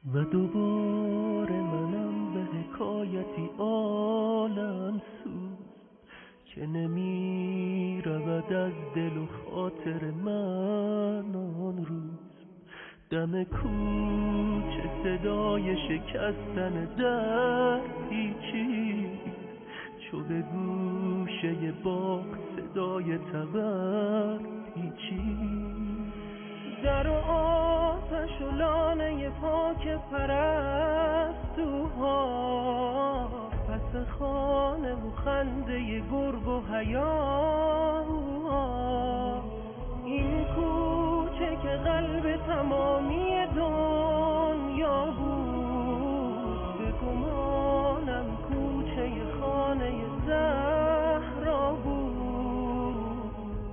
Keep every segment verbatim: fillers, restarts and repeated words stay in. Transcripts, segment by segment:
و دوباره منم به حکایتی عالم سوز که نمی رود از دل و خاطر من آن روز. دم کوچه صدای شکستن در پیچید، چو به گوشه باغ صدای تبر پیچید. در و آتش و لانه پاک پرستوها، پس خانه و خنده گرگ و هیاهوها، این کوچه که قلب تمامی دنیا بود، به گمانم کوچه خانه زهرا بود.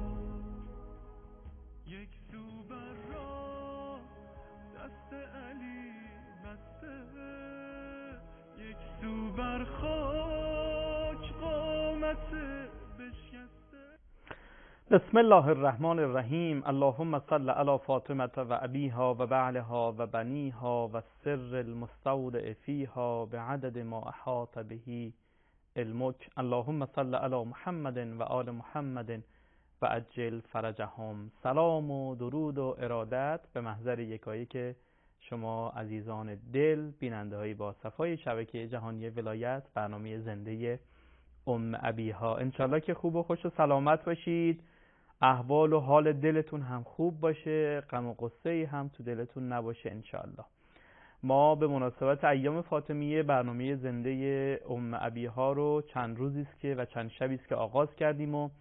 یک سو بر راه دست علی بسته، یک سو بر خاک قامت بشکسته. بسم الله الرحمن الرحیم. اللهم صل علی فاطمه و ابیها و بعلها و بنیها و سر المستودع فیها بعدد ما احاط به علمک. اللهم صل علی محمد و آل محمد و عجل فرجهم. سلام و درود و ارادت به محضر یکایی که شما عزیزان دل، بیننده های با صفای شبکه جهانی ولایت، برنامه زنده ام ابیها. انشالله که خوب و خوش و سلامت باشید، احوال و حال دلتون هم خوب باشه، غم و غصه هم تو دلتون نباشه انشالله. ما به مناسبت ایام فاطمیه برنامه زنده ام ابیها رو چند روزی است که و چند شبی است که آغاز کردیم و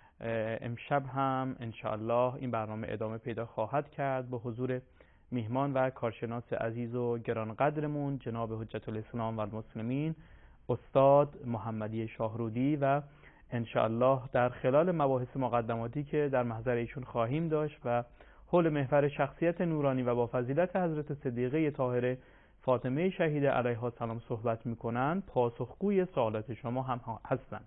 امشب هم انشالله این برنامه ادامه پیدا خواهد کرد با حضور میهمان و کارشناس عزیز و گرانقدرمون جناب حجت الاسلام و المسلمین استاد محمدی شاهرودی، و انشالله در خلال مباحث مقدماتی که در محضر ایشون خواهیم داشت و حول محور شخصیت نورانی و با فضیلت حضرت صدیقه طاهره فاطمه شهیده علیها السلام صحبت میکنن، پاسخگوی سوالات شما هم هستند.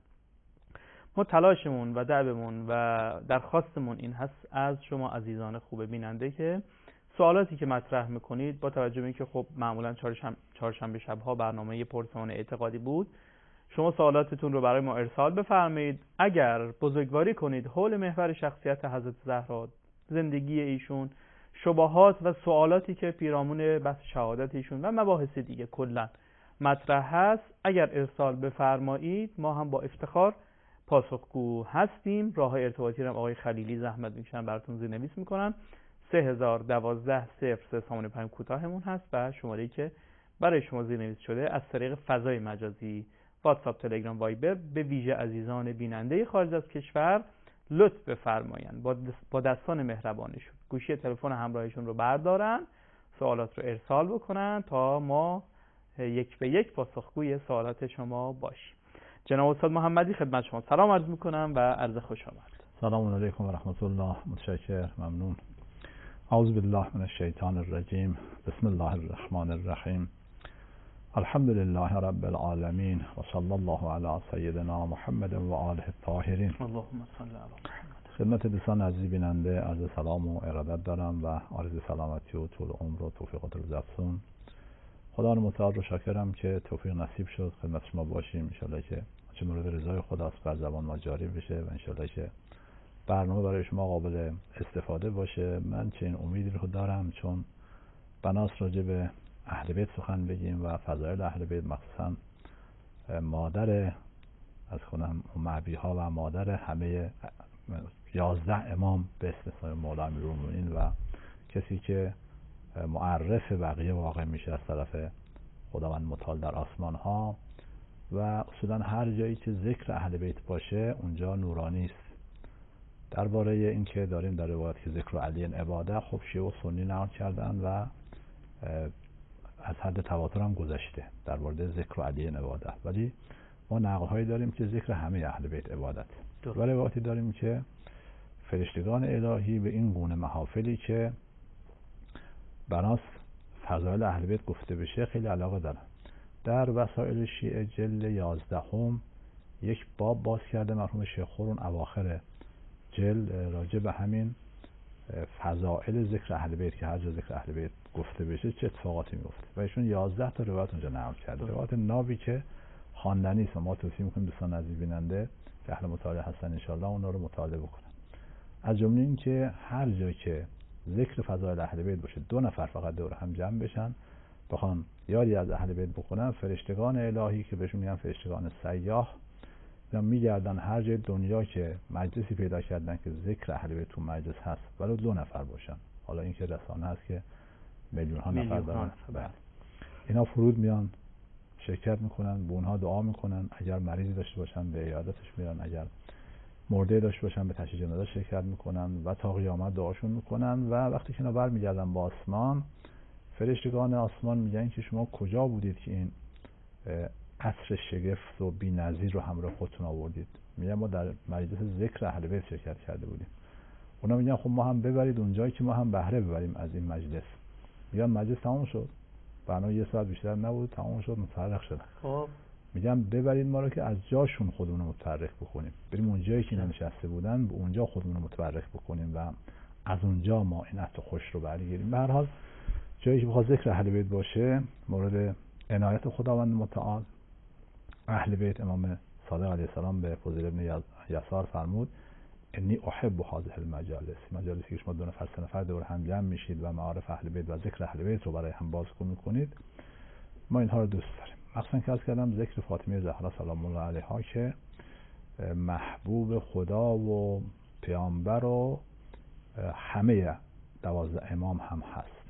ما تلاشمون و دعومون و درخواستمون این هست از شما عزیزان خوب بیننده که سوالاتی که مطرح میکنید، با توجه به اینکه خب معمولا چهارشنبه شبها برنامه پرسمان اعتقادی بود، شما سوالاتتون رو برای ما ارسال بفرمایید. اگر بزرگواری کنید حول محور شخصیت حضرت زهرا، زندگی ایشون، شبهات و سوالاتی که پیرامون بحث شهادت ایشون و مباحث دیگه کلا مطرح هست، اگر ارسال بفرمایید ما هم با افتخار پاسخگو هستیم. راه ارتباطی رو آقای خلیلی زحمت میکشن براتون زیرنویس میکنن. سه هزار و دوازده صفر سه ثمانیه پنج کوتاهمون هست و شماره‌ای که برای شما زیرنویس شده از طریق فضای مجازی واتساپ، تلگرام، وایبر به ویژه عزیزان بیننده خارج از کشور لطف بفرمایند با دستان مهربانشون گوشی تلفن همراهشون رو بردارن، سوالات رو ارسال بکنن تا ما یک به یک پاسخگوی سوالات شما باشیم. جناب استاد محمدی خدمت شما سلام عرض میکنم و عرض خوش آمد. سلام علیکم و رحمت الله. متشکر، ممنون. اعوذ بالله من الشیطان الرجیم. بسم الله الرحمن الرحیم. الحمد لله رب العالمین و صلی الله علی سیدنا محمد و آله الطاهرین. اللهم صل علی محمد. خدمت دوستان عزیز بیننده عرض سلام و ارادت دارم و آرزوی سلامتی و طول عمر و توفیق و افزون. خدا متعال رو شاکرم که توفیق نصیب شد خدمت شما باشیم. ان شاءالله که چه مورد رضای خداست بر زبان ما جاری بشه و ان شاءالله که برنامه برای شما قابل استفاده باشه. من چنین امیدی رو دارم، چون بناس راجع به اهل بیت سخن بگیم و فضایل اهل بیت، مخصوصا مادر از خونم ام ابیها و مادر همه یازده امام به استثنای مولا امیرالمومنین و کسی که معرف بقیه واقع میشه از طرف خداوند متعال در آسمان ها، و اصولا هر جایی که ذکر اهل بیت باشه اونجا نورانی است. درباره این که داریم در روایت که ذکر علی عباده، خب شیعه و سنی نقل کردن و از حد تواتر هم گذشته در مورد ذکر علی عباده، ولی ما نقل هایی داریم که ذکر همه اهل بیت عبادت، و روایتی داریم که فرشتگان الهی به این گونه محافلی که بناس فضایل اهل بیت گفته بشه خیلی علاقه دارن. در وسائل شیعه جلد یازدهم یک باب باز کرده مرحوم شیخ خورون اواخر جلد راجع به همین فضائل ذکر اهل بیت، که هر جا ذکر اهل بیت گفته بشه چه اتفاقاتی میفته و ایشون یازده تا روایت اونجا نقل کرده. روایت نابی که خواندنی است و ما توصیه می‌کنیم دوستان عزیز بیننده که اهل مطالعه هستن ان شاءالله اونا رو مطالعه بکنن. از جمله این که هر جا که ذکر فضایل اهل بیت باشه دو نفر فقط دور هم جمع بشن بخوان یاری از اهل بیت بکنن، فرشتگان الهی که بهشون میگن فرشتگان سیاح میگردن هر جای دنیا که مجلسی پیدا کردن که ذکر اهل بیت تو مجلس هست ولو دو نفر باشن، حالا این که رسانه هست که میلیون ها نفر دارن، اینا فرود میان شرکت میکنن، به اونها دعا میکنن، اگر مریضی داشته باشن به عیادتش میرن، اگر مرده داشته باشن به تشییع جنازه شرکت میکنن و تا قیامت دعاشون میکنن. و وقتی که اینا برمیگردن با آسمان، فرشتگان آسمان میگن که شما کجا بودید که این عصر شگفت و بی‌نظیر رو همراه خودتون آوردید؟ میگن ما در مجلس ذکر اهل بیت شرکت کرده بودیم. اونا میگن خب ما هم ببرید اونجایی که ما هم بهره ببریم از این مجلس. میگن مجلس تموم شد، برنامه یه ساعت بیشتر نبود، تموم شد، متفرق شدن. خب میگن ببرید ما رو که از جاشون خودمون رو متفرق بکنیم، بریم اونجایی که نشسته بودن به اونجا خودمون رو متفرق بکنیم و از اونجا ما این عطر خوش رو برگیریم. به هر حال جایی که بخواد ذکر اهل بیت باشه مورد عنایت خداوند متعال. اهل بیت امام صادق علیه السلام به فضیل ابن یسار فرمود انی احب هذه المجالس، مجالسی که شما دو نفر سه نفر دور هم جمع میشید و معارف اهل بیت و ذکر اهل بیت رو برای هم بازگو میکنید، ما اینها رو دوست داریم. مخصوصا که از کردم ذکر فاطمه زهرا سلام الله علیها که محبوب خدا و پیامبر و همه دوازده امام هم هست.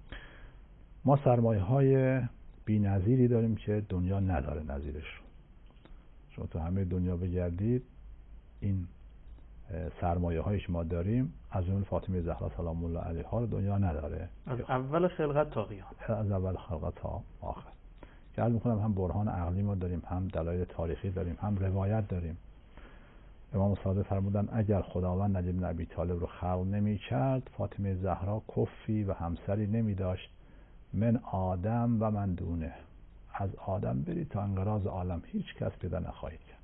ما سرمایه های بی نظیری داریم که دنیا نداره نظیرش رو. شما تو همه دنیا بگردید این سرمایه هایش ما داریم، از جمله فاطمه زهرا سلام الله علیها رو دنیا نداره، از اول خلقت تا قیامت، از اول خلقت تا آخر. که عرض میکنم هم برهان عقلی ما داریم، هم دلایل تاریخی داریم، هم روایت داریم. امام صادق فرمودن اگر خداوند علی بن ابی طالب رو خلق نمی کرد فاطمه زهرا کفی و همسری نمی داشت من آدم و من دونه، از آدم برید تا انقراض عالم هیچ کس پیدا نخواهید کرد.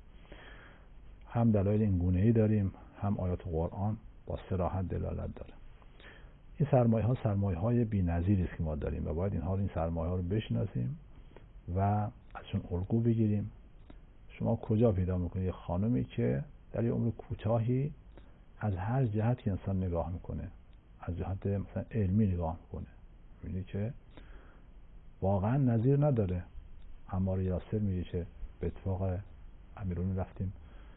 هم دلایل این گونه‌ای داریم، هم آیات قرآن با صراحت دلالت داره. این سرمایه ها سرمایه های بی‌نظیری است که ما داریم و باید اینها این سرمایه ها رو بشناسیم و ازشون الگو بگیریم. شما کجا پیدا میکنید یه خانمی که در یه عمر کوتاهی از هر جهت که انسان نگاه میکنه، از جهت مثلا علمی نگاه میکنه، میبینی که واقعا نظیر نداره. عمار یاسر میگه که به اتفاق امیرالمومنین رفتیم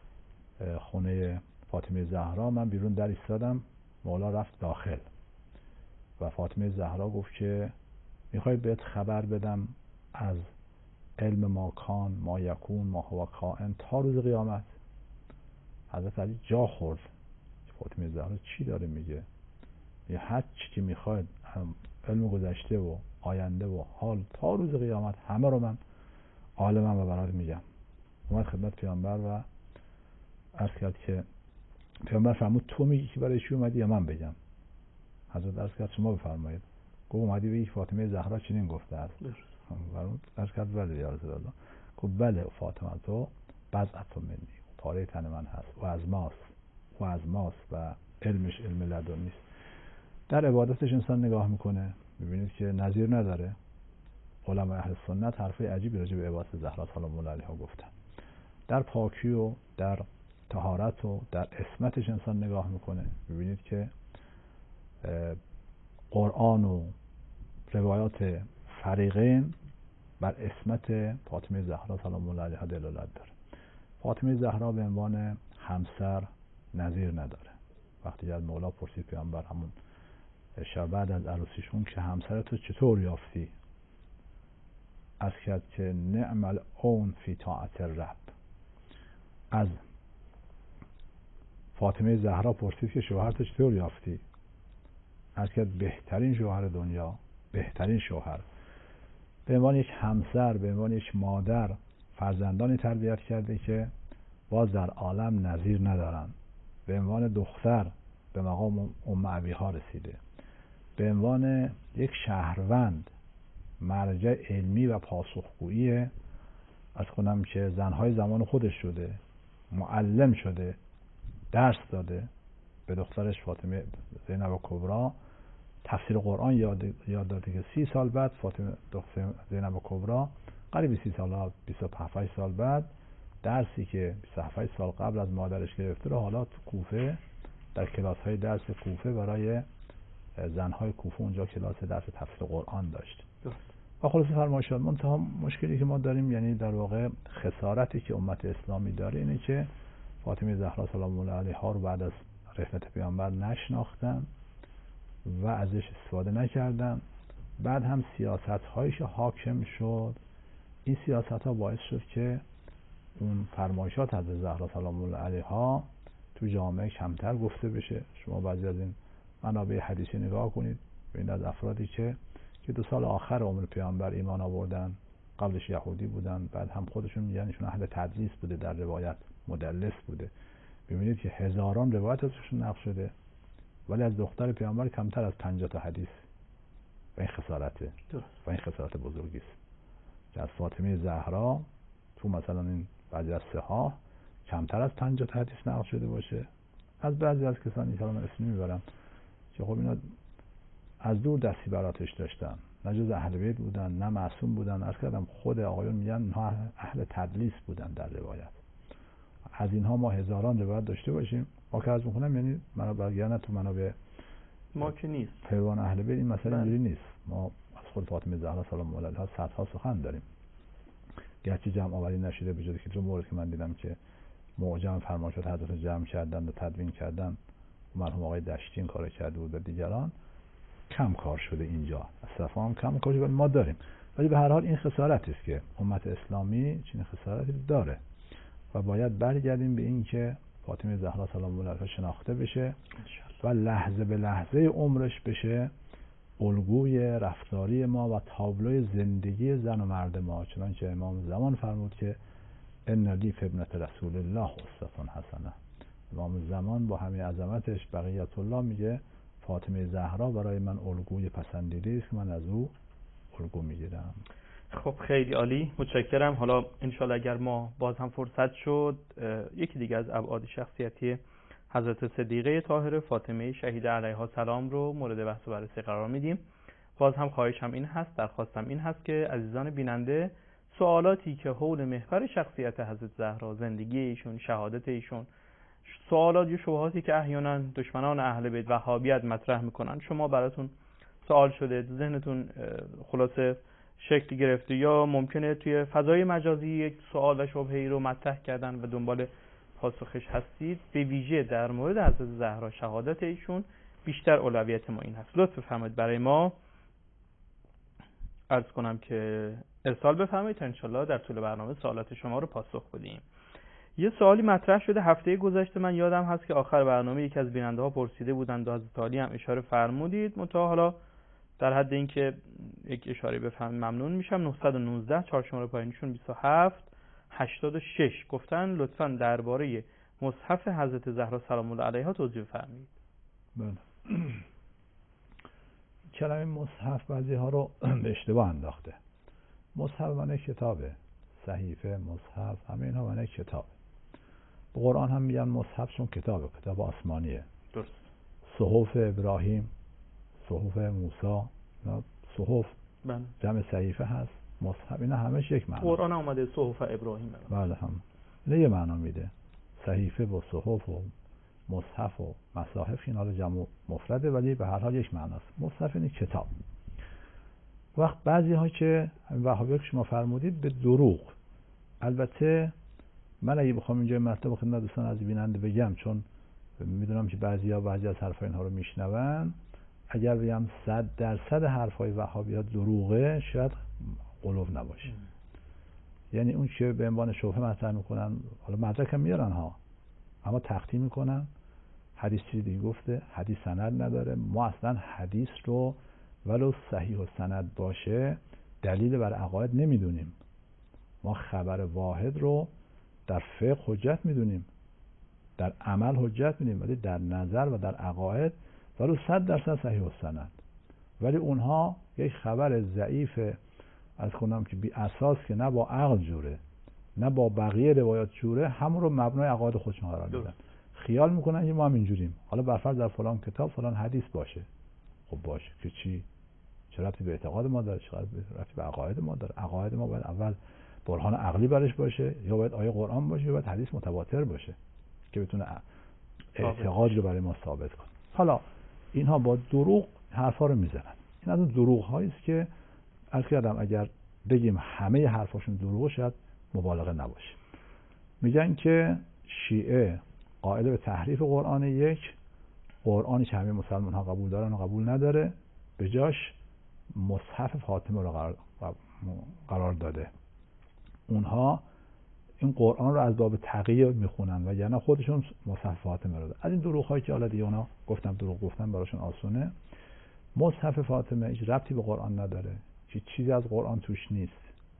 خونه فاطمه زهرا، من بیرون در ایستادم، مولا رفت داخل و فاطمه زهرا گفت که میخوای بهت خبر بدم از علم ما کان ما یکون ما هو کائن تا روز قیامت. حضرت علی جا خورد. فاطمه زهرا چی داره میگه؟ یه هر چی که میخواید علم گذشته و آینده و حال تا روز قیامت همه رو من عالمم و برات میگم. اومد خدمت پیامبر و عرض کرد که پیامبر فرمود تو میگی که برای چی اومدی یا من بگم؟ حضرت عرض کرد شما بفرمایید. گفت اومدی بگی فاطمه زهرا چنین گفته است. فرمود عرض کرد بله یا رسول الله. گفت بله فاطمه تو بضعة منی، پاره تن من هست و از ماست و از ماست و علمش علم لدنی است. در عبادتش انسان نگاه میکنه میبینید که نظیر نداره. علمای اهل سنت حرفای عجیبی راجع به عبادت زهرا سلام الله علیها گفتن. در پاکی و در طهارت و در عصمتش انسان نگاه میکنه میبینید که قرآن و روایات فریقین بر عصمت فاطمه زهرا سلام الله علیها دلالت داره. فاطمه زهرا به عنوان همسر نظیر نداره. وقتی از مولا پرسید پیامبر همون شب بعد از عروسیشون که همسرتو چطور یافتی؟ از کرد که نعم العون فی طاعت الرب. از فاطمه زهرا پرسید که شوهرتو چطور یافتی؟ از کرد بهترین شوهر دنیا، بهترین شوهر. به عنوان یک همسر، به عنوان یک مادر فرزندانی تربیت کرده که باز در عالم نظیر ندارن. به عنوان دختر به مقام ام ابیها رسیده. به عنوان یک شهروند مرجع علمی و پاسخگویی از کنم که زنهای زمان خودش شده، معلم شده، درس داده. به دخترش فاطمه زینب کبرا تفسیر قرآن یاد یاد داده که سی سال بعد فاطمه دختر زینب کبرا قریب سی سال بیست و هفت سال بعد درسی که بیست و هفت سال قبل از مادرش گرفته رو حالا تو کوفه در کلاس‌های درس کوفه برای زن‌های کوفه اونجا کلاس درس تفسیر قرآن داشت. و خلاص فرمایشات منتها مشکلی که ما داریم، یعنی در واقع خسارتی که امت اسلامی داره اینه که فاطمه زهرا سلام الله علیها رو بعد از رحلت پیامبر نشناختن و ازش استفاده نکردن. بعد هم سیاست‌هایی که حاکم شد، این سیاست‌ها باعث شد که اون فرمایشات حضرت زهرا سلام الله علیها تو جامعه کمتر گفته بشه. شما بعضی از این منابع حدیثی نگاه کنید، ببینید از افرادی که که دو سال آخر عمر پیامبر ایمان آوردن، قبلش یهودی بودن، بعد هم خودشون میگن ایشون اهل تدلیس بوده، در روایت مدلس بوده. ببینید که هزاران روایت ازشون نقل شده، ولی از دختر پیامبر کمتر از پنجاه تا حدیث. و این خسارته و این خسارت بزرگی است که از فاطمه زهرا تو مثلا این بعضی از صحاح کمتر از پنجاه تا حدیث نقل شده باشه. از بعضی از کسانی که من اسم میبرم که خب اینا از دور دستی براتش داشتن، نه جز اهل بیت بودن نه معصوم بودن. عرض کردم خود آقایون میگن نه اهل تدلیس بودن در روایت. از اینها ما هزاران روایت داشته باشیم. ما که از میخونم یعنی منو برگردن تو منابع ما که نیست پیوان اهل بیت این مسئله اینجوری نیست. ما از خود فاطمه زهرا سلام الله علیها صدها سخن داریم، گرچه جمع آوری نشده، به جز که دو مورد که من دیدم که معجم فرمایشات حضرت جمع کردن و تدوین کردن، مرحوم آقای دشتی این کارو کرده بود و دیگران، کم کار شده اینجا. اصلا هم کم کار شده، ولی ما داریم. ولی به هر حال این خسارتی است که امت اسلامی چنین خسارتی داره و باید برگردیم به این که فاطمه زهرا سلام الله علیها شناخته بشه و لحظه به لحظه عمرش بشه الگوی رفتاری ما و تابلوی زندگی زن و مرد ما. چنانچه امام زمان فرمود که ان لی فی ابنة رسول الله اسوة حسنه. امام زمان با همه عظمتش بقیت الله میگه فاطمه زهرا برای من الگوی پسندیده است که من از او الگو میگیرم. خب خیلی عالی، متشکرم. حالا انشالله اگر ما باز هم فرصت شد یکی دیگه از ابعاد شخصیتی حضرت صدیقه طاهره فاطمه شهیده علیها السلام رو مورد بحث و بررسی قرار میدیم. باز هم خواهشم این هست، درخواستم این هست که عزیزان بیننده سوالاتی که حول محور شخصیت حضرت زهرا، زندگی ایشون، شهادت ایشون، سوالات یا شبهاتی که احیانا دشمنان اهل بیت وهابیت مطرح میکنن، شما براتون سوال شده، ذهنتون خلاصه شکل گرفته یا ممکنه توی فضای مجازی یک سوال و شبهه‌ای رو مطرح کردن و دنبال پاسخش هستید، به ویژه در مورد حضرت زهرا، شهادت ایشون، بیشتر اولویت ما این هست. لطف بفرمایید برای ما عرض کنم که ارسال بفرمایید تا انشالله در طول برنامه سوالات شما رو پاسخ بدیم. یه سوالی مطرح شده هفته گذشته، من یادم هست که آخر برنامه یکی از بیننده ها پرسیده بودند و حضرت عالی هم اشاره فرمودید، منتها حالا در حد این که یک اشاره بفرمایید ممنون میشم. نه یک نه چهار شماره پایینیشون بیست و هفت هشتاد و شش گفتن لطفاً درباره مصحف حضرت زهرا سلام الله علیها توضیح بفرمایید. بله. کلمه مصحف بعضی ها رو به اشتباه انداخته. مصحف معنی کتابه، صحیفه، مصحف، همه اینها معنی کتاب. به قرآن هم میگن مصحف چون کتابه، کتاب آسمانیه. درست. صحف ابراهیم، صحف موسی، صحف جمع صحیفه هست. مصحف اینا همش یک معنی. قرآن اومده صحف ابراهیم. بله هم. اینا یه معنا میده. صحیفه و صحف و مصحف و مصاحف اینا رو جمع مفرده ولی به هر حال یک معناست. مصحف یعنی کتاب. وقت بعضی ها که وهابی که شما فرمودید به دروغ، البته من اگه بخوام اینجا مطلب خدمت دوستان از بیننده بگم، چون میدونم که بعضیا بعضی از حرفای اینها رو میشنون، اگر بگم صد درصد حرفای وهابی ها دروغه شاید قلوب نباشه. ام. یعنی اون که به عنوان شبهه مطرح میکنن، حالا مدرک هم میارن ها، اما تخطی میکنن، حدیث چیزی دیگه گفته، حدیث سند نداره. ما اصلا حدیث رو ولو صحیح و سند باشه دلیل بر عقاید نمیدونیم. ما خبر واحد رو در فقه حجت میدونیم، در عمل حجت میدونیم، ولی در نظر و در عقاید ولو صد درصد صحیح و سند. ولی اونها یک خبر ضعیف از کنم که بی اساس که نه با عقل جوره نه با بقیه روایات جوره، همون رو مبنای عقاید خودشون قرار میدن. خیال میکنن که ما هم اینجوریم. حالا برفرض در فلان کتاب فلان حدیث باشه، خب باشه که چی؟ چه ربطی به اعتقاد ما داره؟ چه ربطی به عقاید ما داره؟ عقاید ما باید اول برهان عقلی برش باشه، یا باید آیه قرآن باشه، یا باید حدیث متواتر باشه که بتونه اعتقاد رو برای ما ثابت کنه. حالا اینها با دروغ حرفا رو میزنن. این از اون دروغ هایی است که عرض کردم اگر بگیم همه حرفاشون دروغه شاید مبالغه نباشه. میگن که شیعه قائل به تحریف قرآن یک، قرآنی که همه مسلمان ها قبول دارن و قبول نداره، به جاش مصحف فاطمه رو قرار, قرار داده. اونها این قرآن رو از باب تقیه میخونن و یعنی خودشون مصحف فاطمه رو دارن. از این دروغ هایی که حالا دیگه اونا گفتم دروغ گفتن براشون آسونه. مصحف فاطمه هیچ ربطی به قرآن نداره، هیچ چیزی از قرآن توش نیست.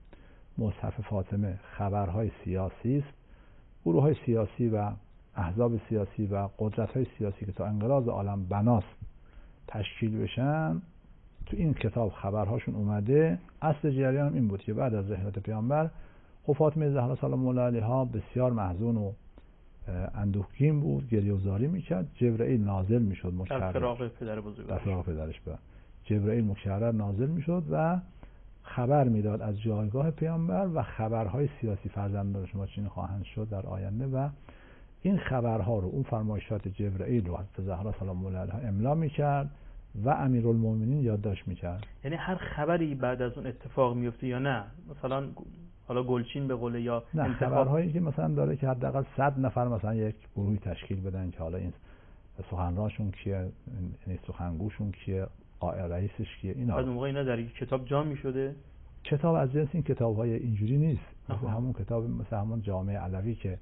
مصحف فاطمه خبرهای سیاسی است. گروه های سیاسی و احزاب سیاسی و قدرت های سیاسی که تا انقراض عالم بناست تشکیل بشن، تو این کتاب خبرهاشون اومده. اصل جریان هم این بود که بعد از رحلت پیامبر خب فاطمه زهرا سلام الله علیها بسیار محزون و اندوهگین بود، گریه و زاری میکرد. جبرئیل نازل میشد مکرر در فراق پدر بزرگش در فراق پدرش به جبرئیل مکرر نازل میشد و خبر میداد از جایگاه پیامبر و خبرهای سیاسی فرزندان شما چین خواهند شد در آینده، و این خبرها رو اون فرمایشات جبرئیل رو حضرت زهرا سلام الله علیها املا میکرد و امیرالمومنین یادداشت میکرد. یعنی هر خبری بعد از اون اتفاق میفته یا نه؟ مثلا حالا گلچین به قوله یا نه، انتخاب خبرهایی که مثلا داره که حداقل صد نفر مثلا یک گروهی تشکیل بدن که حالا این سخنرانشون کیه، این سخنگوشون کیه، رئیسش کیه، اینا. بعد اون موقع اینا در یک کتاب جا میشده. کتاب از جنس این کتاب‌های اینجوری نیست، مثل همون کتاب مثل همون جامع علوی که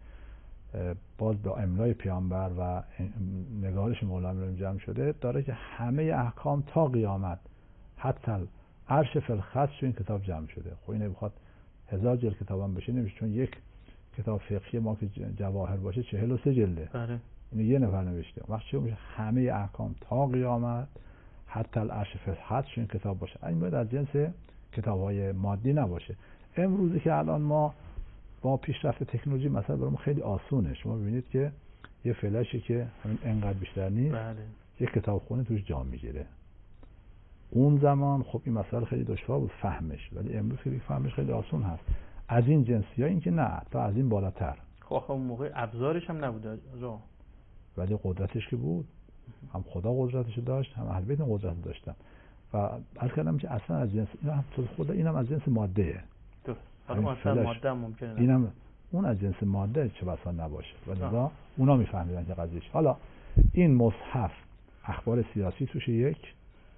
باز با املای پیامبر و نگارش مولانا جمع شده، داره که همه احکام تا قیامت حتی عرش فی الخص تو این کتاب جمع شده. خب اینه بخواد هزار جلد کتابم بشه نمیشه، چون یک کتاب فقهی ما که جواهر باشه چهل و سه جلده. بله. اینو یه نفر نوشته. وقتی چه میشه همه احکام تا قیامت حتی العرش فی الخص تو این کتاب باشه. این باید از جنس کتاب‌های مادی نباشه. امروزی که الان ما با پیشرفت تکنولوژی مثلا برام خیلی آسونه. شما ببینید که یه فلاشی که همین انقدر بیشتر نیست، بله. یک کتابخونه توش جا میگیره. اون زمان خب این مسئله خیلی دشوار بود فهمش، ولی امروز که فهمش خیلی آسون هست. از این جنسی ها این که نه، تا از این بالاتر. خب اون موقع ابزارش هم نبود آقا، ولی قدرتش که بود. هم خدا قدرتش داشت، هم اهل بیت قدرت داشتن. و عرض کردم که اصلا از جنس اینا هم خدا اینم از جنس ماده. درست. حالا اصلا ماده هم ممکنه اینم اون از جنس ماده چه بسا نباشه. ولی اونا میفهمیدن که قضیهش. حالا این مصحف اخبار سیاسی توش، یک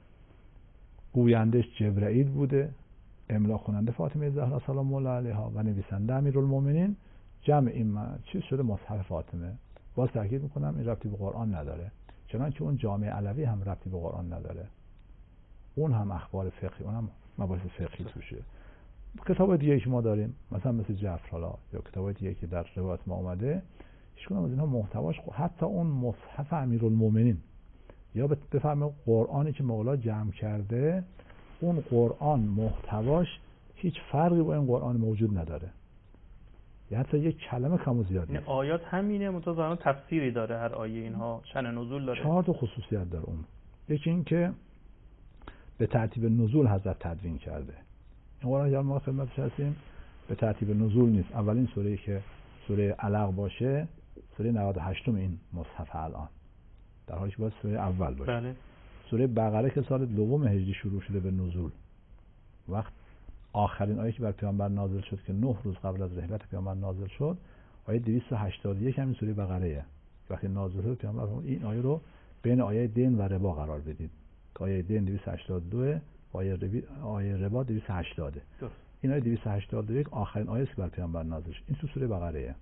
گویندش جبرئیل بوده، املا خواننده فاطمه زهرا سلام الله علیها و نویسنده امیرالمومنین. جمع این چیز شده مصحف فاطمه. باز تاکید میکنم این ربطی به قرآن نداره، چنانکه اون جامع علوی هم ربطی به قرآن نداره. اون هم اخبار فقهی، اون هم مباحث فقهی توشه. کتاب دیگه که ما داریم مثلا مثل جعفر حالا یا کتاب دیگه که در روایت ما اومده، هیچ کدوم از اینها محتواش حتی اون مصحف امیرالمومنین یا بفهمه قرآنی که مولا جمع کرده، اون قرآن محتواش هیچ فرقی با این قرآن موجود نداره. یا حتی یک کلمه کم و زیاد نیست. آیات همینه، متأسفانه تفسیری داره هر آیه، اینها شأن نزول داره. چهار تا خصوصیت داره اون. یکی این که به ترتیب نزول حضرت تدوین کرده. این قرآن که ما خدمتش هستیم به ترتیب نزول نیست. اولین سوره‌ای که سوره علق باشه سوره نود و هشت این مصحف الان، در حالی که باید سوره اول باشه. بله. سوره بقره که سال دوم هجری شروع شده به نزول، وقت آخرین آیه که بر پیامبر نازل شد که نه روز قبل از رحلت پیامبر نازل شد، آیه دویست و هشتاد و یک همین سوره بقره. وقتی نازل شد پیامبر این آیه رو بین آیه دین و ربا قرار بدید. آیه دین دویست و هشتاد و دو، آیه آیه ربا دویست و هشتاد. این آیه دویست و هشتاد و یک آخرین آیه است که بر پیامبر نازل شد. این تو سوره بقره.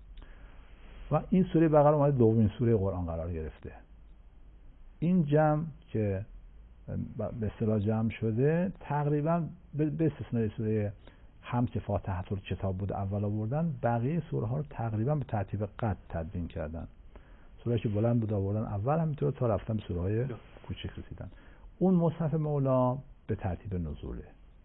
و این سوره بقره اومده دومین سوره قرآن قرار گرفته. این جمع که به اصطلاح جمع شده تقریبا به استثنای سوره حمد که فاتحه الکتاب بود اول آوردن، بقیه سوره ها رو تقریبا به ترتیب قد تدوین کردن. سوره که بلند بود آوردن اول، همینطور تا رفتن به سوره های کوچک رسیدن. اون مصحف مولا به ترتیب نزوله.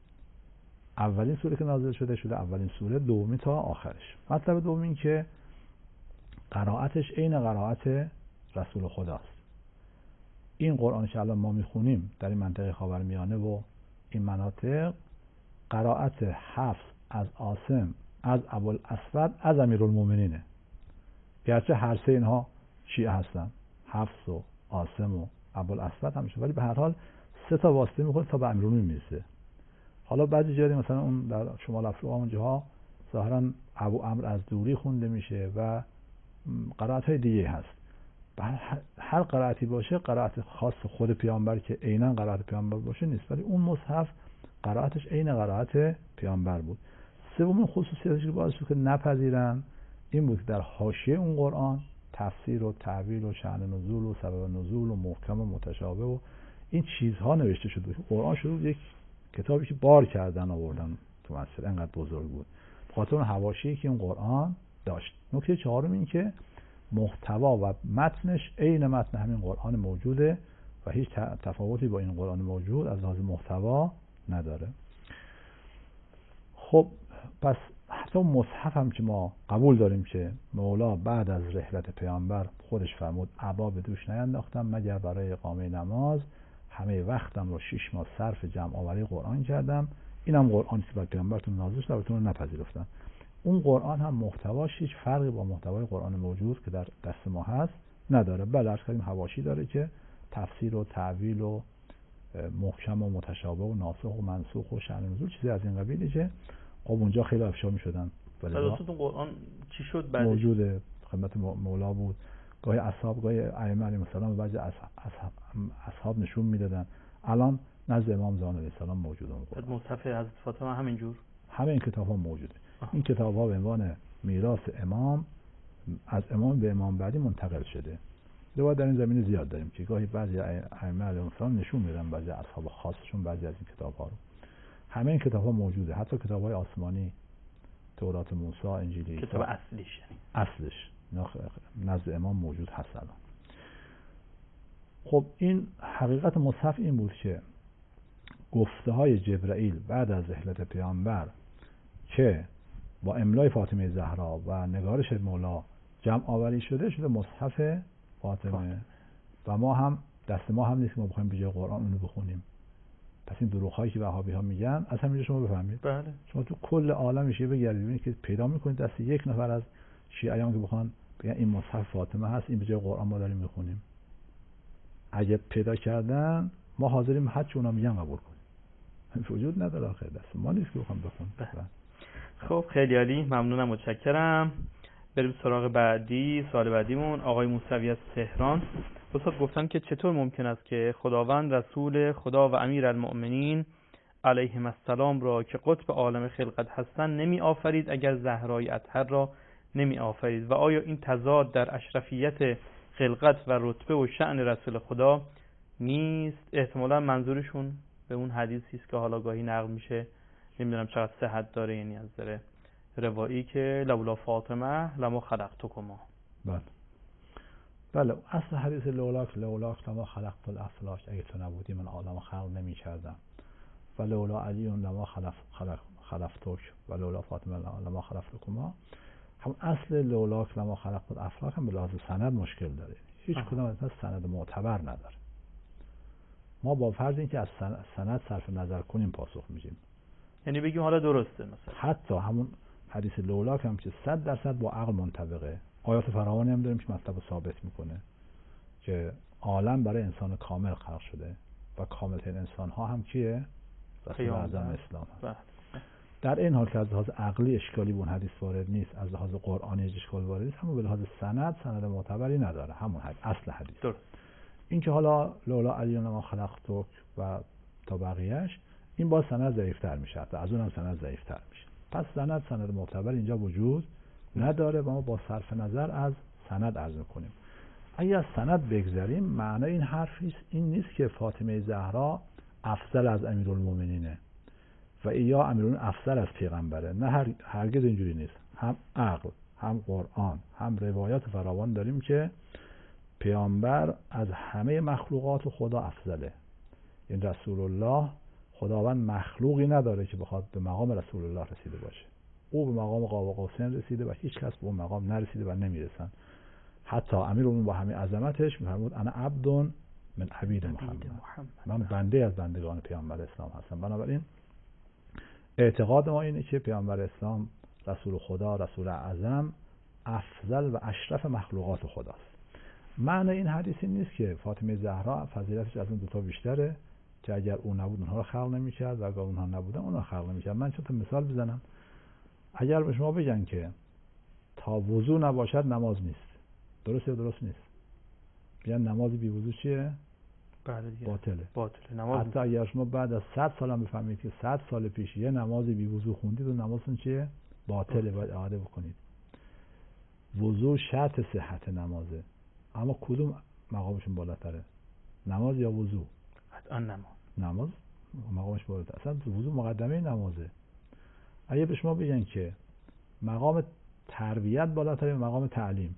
اولین سوره که نازل شده شده اولین سوره، دومی تا آخرش. مطلب دوم این که قرائتش عین قرائت رسول خداست. این قرآنی که الان ما میخونیم در این منطقه خاورمیانه و این مناطق قرائت حفص از عاصم از ابوالاسود از امیرالمومنینه، گرچه هر سه اینها شیعه هستن، حفص و عاصم و ابوالاسود همشه، ولی به هر حال سه تا واسطه میخوره تا به امیرالمومنین میرسه. حالا بعضی جایی مثلا اون در شمال افریقا اونجاها ظاهرا ابو عمرو از دوری خونده میشه و قرائت های دیگه هست. هر قرائتی باشه قرائت خاص خود پیامبر که عیناً قرائت پیامبر باشه نیست، ولی اون مصحف قرائتش عین قرائت پیامبر بود. سومین خصوصیتش که باعث شد که نپذیرن این بود که در حاشیه اون قرآن تفسیر و تعویل و شأن نزول و سبب نزول و محکم و متشابه و این چیزها نوشته شده بود. قرآن شده بود یک کتابی که بار کردن آوردن تو مسجد، انقدر بزرگ بود به خاطر اون حواشی که اون قرآن داشت. نکته چهارم این که محتوا و متنش عین متن همین قرآن موجوده و هیچ تفاوتی با این قرآن موجود از لحاظ محتوا نداره. خب پس حتی مصحف هم که ما قبول داریم که مولا بعد از رحلت پیامبر خودش فرمود عبا به دوش نینداختم مگر برای اقامه نماز، همه وقتم رو شش ماه صرف جمع آوری قرآن کردم، اینم قرآنی که بر پیامبرتون نازل شده براتون رو نپذیرفتن. اون قرآن هم محتواش هیچ فرقی با محتوای قرآن موجود که در دست ما هست نداره. بله عرض کردیم حواشی داره که تفسیر و تعویل و محکم و متشابه و ناسخ و منسوخ و شأن نزول چیزی از این قبیلی که خب اونجا خیلی افشا می‌شدن. ولی اون قرآن چی شد بعدش؟ موجود خدمت مولا بود. گاهی اصحاب گاهی ائمه علیهم السلام بعضی اصحاب, اصحاب نشون میدادن. الان نزد امام زمان علیه السلام موجوده اون قرآن. مصحف حضرت فاطمه همینجور همه این کتاب‌ها موجوده. آه. این کتاب‌ها به عنوان میراث امام از امام به امام بعدی منتقل شده. دوباره در این زمینه زیاد داریم که گاهی بعضی ائمه علیهم السلام نشون میدن بعضی اصحاب خاصشون بعضی از این کتاب‌ها رو. همه این کتاب‌ها موجوده، حتی کتاب‌های آسمانی، تورات موسی، انجیل کتاب اصلیش یعنی اصلش نزد امام موجود هست الان. خب این حقیقت مصحف این بود که گفته های جبرائیل بعد از رحلت پیامبر که با املای فاطمه زهرا و نگارش مولا جمع آوری شده شده مصحف فاطمه, فاطمه. و ما هم دست ما هم نیست که ما بخوایم به جای قرآن اونو بخونیم. پس این دروغ هایی که وهابی ها میگن از همینجا شما بفهمید. بله. شما تو کل عالم میشه بگردید ببینید که پیدا میکنید دست یک نفر از شیعیان که بخوان بگن این مصحف فاطمه هست، این به جای قرآن ما داریم میخونیم. اگه پیدا کردن ما حاضریم هر چی اونا میگن قبول کنیم. وجود نداره آخر دست ما نیست که بخوام بخونیم. خب خیلی عالی، ممنونم، متشکرم. بریم سراغ بعدی. سوال بعدیمون آقای موسوی از تهران. استاد گفتن که چطور ممکن است که خداوند رسول خدا و امیر المؤمنین علیهم السلام را که قطب عالم خلقت هستند نمی آفرید اگر زهرای اطهر را نمی آفرید و آیا این تضاد در اشرفیت خلقت و رتبه و شأن رسول خدا نیست؟ احتمالا منظورشون به اون حدیثی است که حالا گاهی نقل میشه، نمیدونم چقدر صحت داره، یعنی از نظر روایی که لولا فاطمه لما خلقتکما. بله بله اصل حدیث لولاک لولاک لما خلقت الافلاک، اگه تو نبودی من عالم خلق نمی کردم و لولا علی لما خلف خلق خلفتک و لولا فاطمه لما خلقتکما. هم اصل لولاک لما خلقت الافلاک هم به لحاظ سند مشکل داره، هیچ کدام از سند معتبر نداره. ما با فرض اینکه از سند صرف نظر کنیم پاسخ میدیم، یعنی بگیم حالا درسته. مثلا حتی همون حدیث لولاک هم که صد درصد با عقل منطبقه، آیات فراوانی هم داریم که مطلب ثابت میکنه که عالم برای انسان کامل خلق شده و کاملترین انسان ها هم کیه؟ رسول اعظم اسلام هست. در این حال که از لحاظ عقلی اشکالی به اون حدیث وارد نیست، از لحاظ قرآنی اشکال وارد نیست، همون به لحاظ سند سند معتبری نداره، همون حدیث اصل حدیث. درست. این که حالا لولا علی ما خلقتک و تا بقیه‌اش این با سند ضعیف‌تر میشه، حتی از اونم سند ضعیف‌تر میشه. پس سند سند معتبر اینجا وجود نداره و ما با صرف نظر از سند عرض می‌کنیم. اگه از سند بگذریم معنی این حرفی این نیست که فاطمه زهرا افضل از امیرالمومنینه و یا امیرالمومنین افضل از پیغمبره، نه هر هرگز اینجوری نیست. هم عقل، هم قرآن، هم روایات فراوان داریم که پیامبر از همه مخلوقات خدا افضله. این رسول الله خداوند مخلوقی نداره که بخواد به مقام رسول الله رسیده باشه. او به مقام قاب قوسین رسیده و هیچ کس به اون مقام نرسیده و نمیرسن. حتی امیرالمومنین با همه عظمتش میفرمود انا عبد من عبید محمد. من بنده از بندگان پیامبر اسلام هستم. بنابراین اعتقاد ما اینه که پیامبر اسلام رسول خدا، رسول اعظم، افضل و اشرف مخلوقات خداست. معنی این حدیث این نیست که فاطمه زهرا فضیلتش از اون دو تا بیشتره که اگر اون نبود اونها رو خلق نمی‌کرد و اگر اونها نبودن اونها رو خلق نمی‌کرد. من چند تا مثال بزنم. اگر به شما بگن که تا وضو نباشد نماز نیست، درست یا درست نیست؟ بیان نماز بی وضو چیه؟ بله دیگه باطله. باطله نماز. حتی اگر شما بعد از صد سال هم بفهمید که صد سال پیش یه نماز بی وضو خوندید و نمازتون چیه؟ باطله، باید اعاده بکنید. وضو شرط صحت نمازه. اما کدوم مقامشون بالاتره؟ نماز یا وضو؟ قطعا نماز. نماز مقامش بالاتره. اصلا وضو مقدمه نمازه. اگه به شما بگن که مقام تربیت بالاتره یا مقام تعلیم،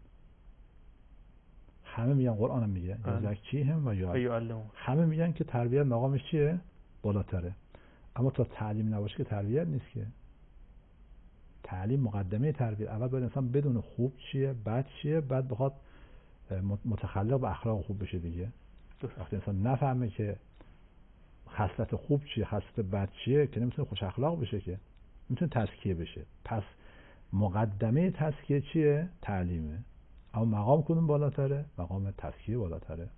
همه میگن قرآن هم میگه یزکیهم و یعلمهم، همه میگن که تربیت مقامش چیه؟ بالاتره. اما تا تعلیم نباشه که تربیت نیست که. تعلیم مقدمه تربیت. اول باید انسان بدون خوب چیه، بد چیه، بعد بخواد متخلق به اخلاق خوب بشه دیگه. وقتی انسان نفهمه که خصلت خوب چیه، خصلت بد چیه، که نمیتونه خوش اخلاق بشه، که میتونه تزکیه بشه. پس مقدمه تزکیه چیه؟ تعلیمه. اما مقام کدوم بالاتره؟ مقام تزکیه بالاتره.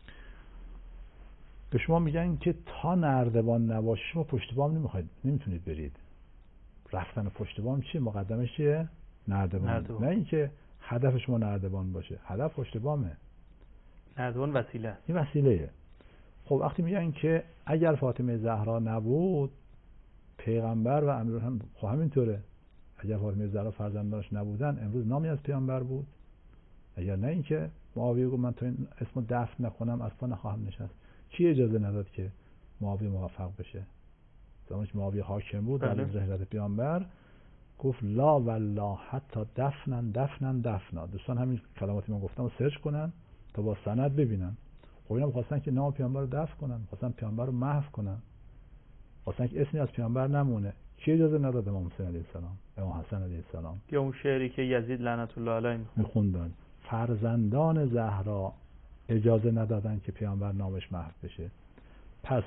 به شما میگن که تا نردبان نباشه شما پشت بام نمیخواید، نمیتونید برید. رفتن پشت بام چیه؟ مقدمش چیه؟ نردبان. نردبان. نه اینکه هدف شما نردبان باشه، هدف پشت بامه. نردبان وسیله است. این وسیله‌ایه. خب وقتی میگن که اگر فاطمه زهرا نبود پیغمبر و امیر هم، خب همینطوره. اگر فاطمه زهرا فرزندانش نبودن امروز نامی از پیامبر بود. اگر نه اینکه معاویه گفت من تو این اسمو دفن نکنم از پا نخواهم نشست. کی اجازه نداد که معاویه موفق بشه؟ زمانی که معاویه حاکم بود در ظهرت پیامبر گفت لا والله حتی دفنن دفنن دفنا. دوستان همین کلماتی من گفتم رو سرچ کنن تا با سند ببینن. خب اینا می‌خواستن که نام پیامبر رو دفن کنن، می‌خواستن پیامبر رو محو کنن، می‌خواستن که اسمی از پیامبر نمونه. کی اجازه نداد؟ امام حسین علیه السلام، امام حسن علیه السلام. یا اون شعری که یزید لعنت الله علیه می‌خوندن. فرزندان زهرا اجازه ندادن که پیامبر نامش محو بشه. پس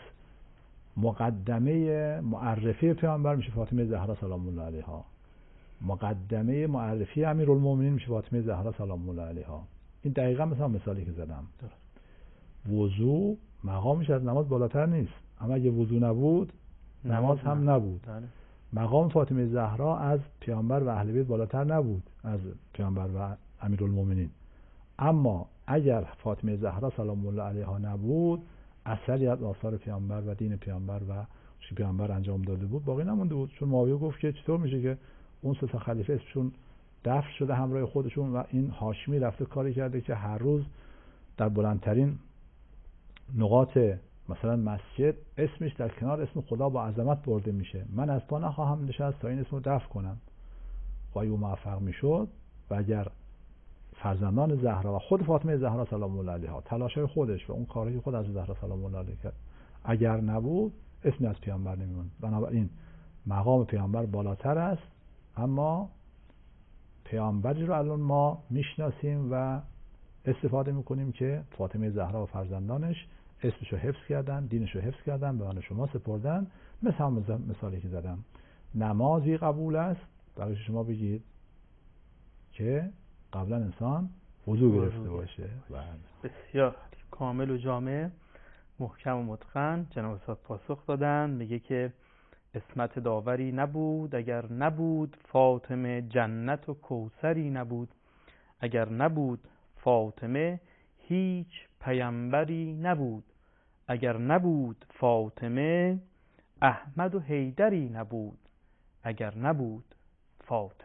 مقدمه معرفی پیامبر میشه فاطمه زهرا سلام الله علیها. مقدمه معرفی امیرالمومنین میشه فاطمه زهرا سلام الله علیها. این دقیقاً مثلا مثالی که زدم. وضو مقامش از نماز بالاتر نیست، اما اگه وضو نبود نماز هم نبود. داره. مقام فاطمه زهرا از پیامبر و اهل بیت بالاتر نبود از پیامبر و امیرالمومنین. اما اگر فاطمه زهرا سلام الله علیها نبود اثری از آثار پیامبر و دین پیامبر و چی پیامبر انجام داده بود باقی نمونده بود. چون معاویه گفت که چطور میشه که اون سه تا خلیفه اسمشون دفن شده همراه خودشون و این هاشمی رفته کاری کرده که هر روز در بلندترین نقاط مثلا مسجد اسمش در کنار اسم خدا با عظمت برده میشه. من از پا نخواهم نشست تا این اسمو دفن کنم. و او موفق میشد و اگر فرزندان زهرا و خود فاطمه زهرا سلام الله علیها تلاشای خودش و اون کاری خود از زهرا سلام الله علیها کرد، اگر نبود اسمی از پیامبر نمیموند. بنابراین مقام پیامبر بالاتر است، اما پیامبری رو الان ما میشناسیم و استفاده میکنیم که فاطمه زهرا و فرزندانش اسمشو حفظ کردن، دینشو حفظ کردن، به من شما سپردن. مثل هم مثالی که زدم، نمازی قبول است برای شما بگید که قبلا انسان وضو گرفته باشه. بسیار کامل و جامع، محکم و متقن. جناب استاد پاسخ دادن، میگه که اسمت داوری نبود اگر نبود فاطمه، جنت و کوثری نبود اگر نبود فاطمه، هیچ پیامبری نبود اگر نبود فاطمه، احمد و حیدری نبود اگر نبود فاطمه.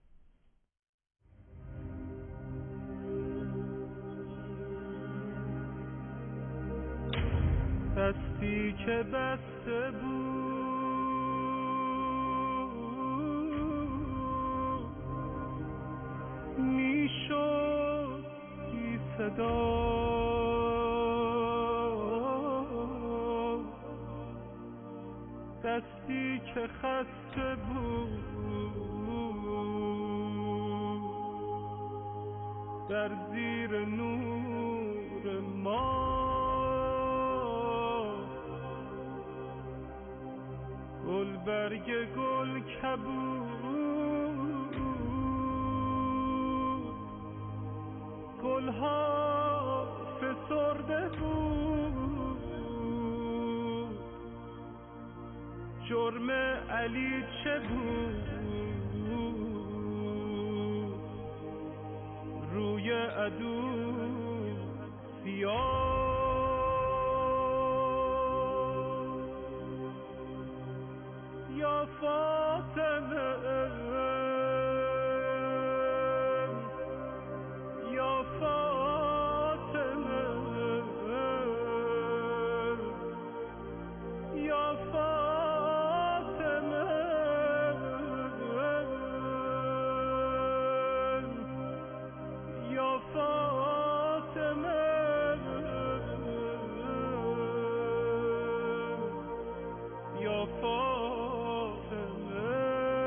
دستی که بسته بود میشد بی صدا، دستی که خسته بود در زیر نور ما برگ گل کبود گلها فسرده بود جرم علی چه بود روی عدو سیاه یا فاطمه یا فاطمه یا فاطمه یا فاطمه یا فاطمه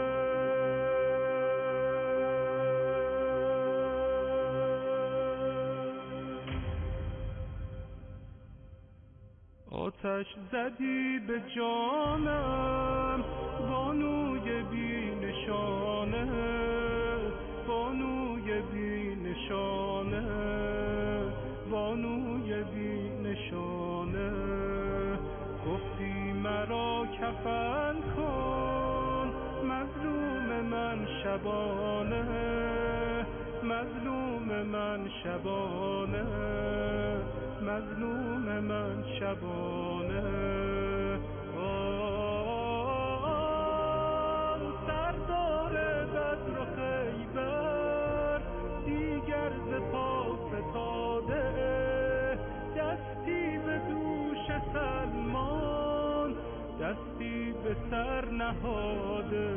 آتش زدی به جانم بانوی بی نشانه بانوی بی نشانه بانوی بی نشانه گفتی مرا کفن کن مظلوم من شبانه مظلوم من شبانه مظلوم من شبانه آه سردار بدر و خیبر دیگر ز پا فتاده دستی به دوش سلمان دستی به سر نهاده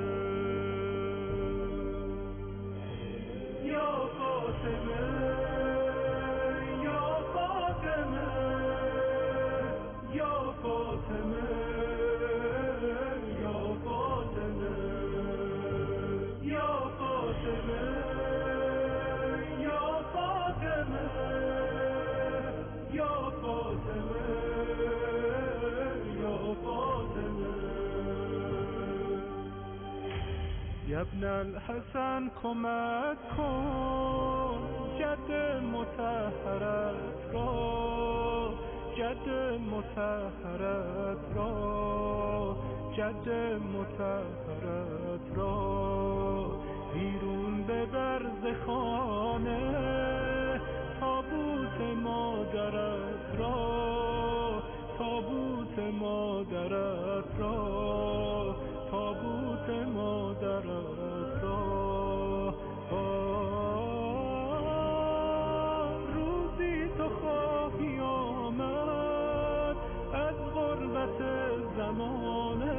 یا فاطمه یا فاطمه یا فاطمه یا فاطمه یا فاطمه یا فاطمه یا فاطمه یا ابن الحسن کمک کن جد مطهرت را جد مطهرت را جد مطهرت را بیرون ببر ز خانه تابوت مادرت را تابوت مادرت را تابوت مادرت را روزی تو خواهی آمد از غربت زمانه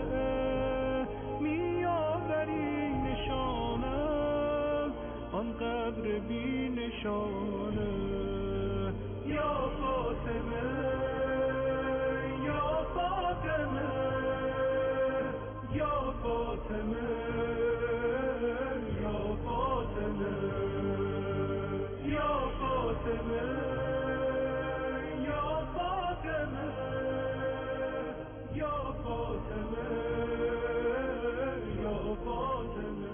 می‌آوری نشانم آن قبر بی نشانه یا فاطمه یا فاطمه یا فاطمه یا فاطمه یا فاطمه یا فاطمه یا فاطمه یا فاطمه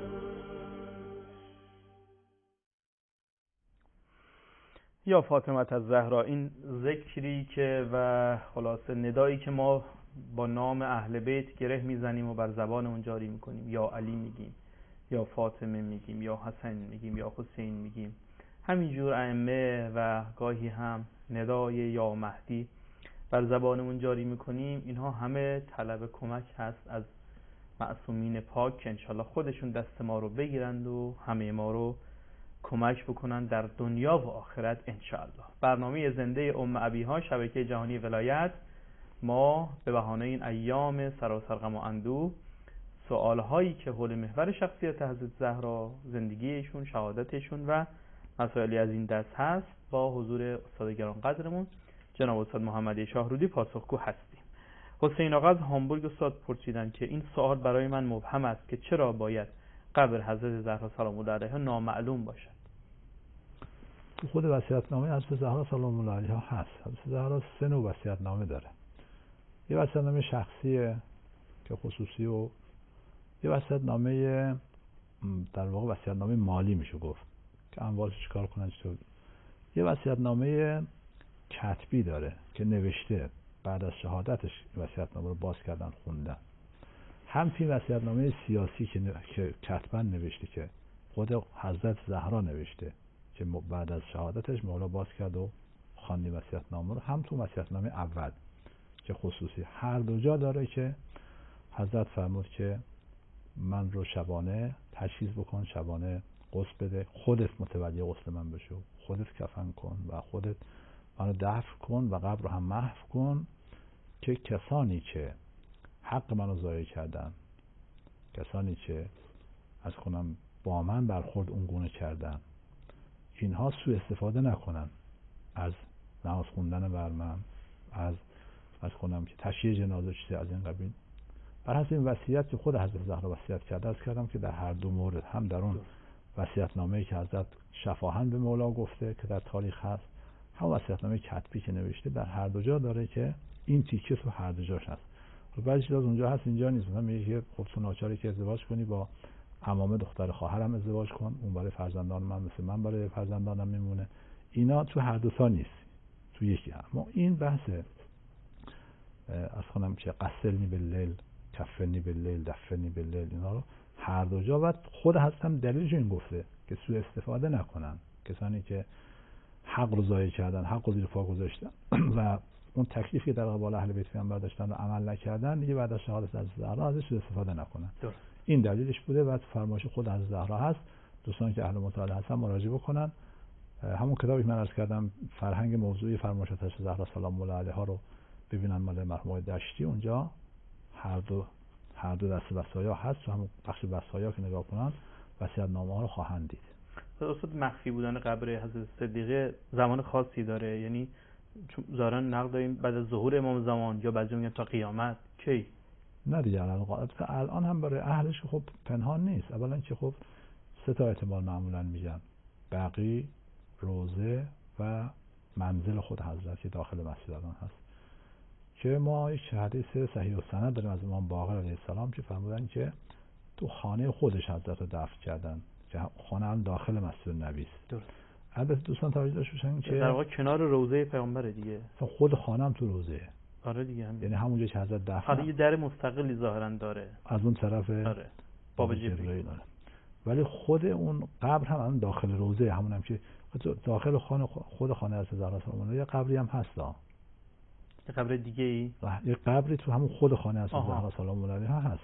یا فاطمه الزهرا، این ذکری که و خلاصه ندایی که ما با نام اهل بیت گره میزنیم و بر زبانمون جاری میکنیم، یا علی میگیم، یا فاطمه میگیم، یا حسن میگیم، یا حسین میگیم، همینجور ائمه و گاهی هم ندای یا مهدی بر زبانمون جاری میکنیم. اینها همه طلب کمک هست از معصومین پاک که انشالله خودشون دست ما رو بگیرند و همه ما رو کمک بکنن در دنیا و آخرت انشالله. برنامه زنده ام ابیها شبکه جهانی ولایت، ما به بهانه این ایام سراسر غم و اندوه سوالهایی که حول محور شخصیت حضرت زهرا، زندگیشون، شهادتشون و مسائلی از این دست هست با حضور استاد گرانقدرمون جناب استاد محمدی شاهرودی پاسخگو هستیم. حسین آقا از هامبورگ استاد پرسیدن که این سوال برای من مبهم است که چرا باید قبر حضرت زهرا سلام الله علیها نامعلوم باشد؟ تو خود وصیت‌نامه حضرت زهرا سلام الله علیها هست. حضرت زهرا سه نوع وصیت‌نامه داره. یه وصیت‌نامه شخصی که خصوصی و یه وصیت‌نامه در واقع وصیت‌نامه مالی میشه گفت که اموالش چیکار کنن چطور. یه وصیت‌نامه کتبی داره که نوشته بعد از شهادتش وصیت‌نامه رو باز کردن خوندن. همچنین وصیت‌نامه سیاسی که, ن... که کتباً نوشته که خود حضرت زهرا نوشته که بعد از شهادتش مولا باز کرد و خواندی وصیت‌نامه رو، هم تو وصیت‌نامه اول که خصوصی هر دو جا داره که حضرت فرمود که من رو شبانه تجهیز بکن، شبانه غسل بده، خودت متولی غسل من بشو، خودت کفن کن و خودت منو دفن کن و قبر رو هم محو کن که کسانی که حق منو ضایع کردن، کسانی که از کنم با من برخورد اونگونه کردن، اینها سوء استفاده نکنن از نماز خوندن بر من، از از کنم که تشییع جنازه چیزی از این قبیل. بر حسب این وصیت که خود حضرت زهرا وصیت کرده از کردم که در هر دو مورد، هم در اون وصیت‌نامه‌ای که حضرت شفاهن به مولا گفته که در تاریخ هست، هم وصیت‌نامه کتبی که نوشته، در هر دو جا داره که این تیکه تو هر دو جاش هست. بعضی چیزا اونجا هست اینجا نیست. مثلا میگه که خب تو ناچاری که ازدواج کنی با عمامه دختر خواهرم ازدواج کن، اون برای فرزندان من مثل من برای فرزندانم میمونه. اینا تو هر دو تا نیست، تو یکی هم. ما این بحث از خونم که قسلنی باللیل، کفنی باللیل، دفنی باللیل، اینا رو هر دو جا بعد خود هستم دلیلش این گفته که سوء استفاده نکنن کسانی که حق رو ضایع کردن، حق رو زیر پا گذاشتن و اون تکلیفی در قبال اهل بیت پیامبر داشتن رو عمل نکردن، دیگه بعد از شهادت از زهرا ازش سوء استفاده نکنن. درست. این دلیلش بوده. بعد فرمایش خود از زهرا هست، دوستان که اهل مطالعه هستن مراجعه بکنن. همون کتابی که من عرض کردم فرهنگ موضوعی فرمایشات از زهرا سلام الله علیها رو ببینن، مال مرحوم دشتی، اونجا هر دو هر دو دسته وصایا هست، تو همون بخش وصایا که نگاه کنن وصیت‌نامه ها رو خواهند دید. اصلا مخفی بودن قبر حضرت صدیقه زمان خاصی داره، یعنی ظاهرا نقل داریم بعد از ظهور امام زمان یا بعضی میگن تا قیامت. کی؟ نه دیگه الان الان هم برای اهلش خب پنهان نیست. اولا که خب سه تا احتمال معمولا میگن: بقیع، روضه و منزل خود حضرت که داخل مسجد الان هست. که ما یک حدیث صحیح السند داریم از امام باقر علیه السلام که فرمودن که تو خانه خودش حضرت رو دفن کردن که خانه هم داخل مسجد نبی است. درست. البته دوستان توجه داشته باشن که در واقع کنار روضه پیامبر دیگه، خود خانه هم تو روضه. آره دیگه هم. یعنی همونجا که حضرت دفن، حالا یه در مستقلی ظاهرا داره از اون طرف، آره، باب جبرئیل داره. ولی خود اون قبر هم الان داخل روضه، همون هم که داخل خانه خود خانه از زهرا سلام الله یه قبری هم هست. یه قبر دیگه ای؟ یه قبری تو همون خود خانه از زهرا سلام الله علیها هست.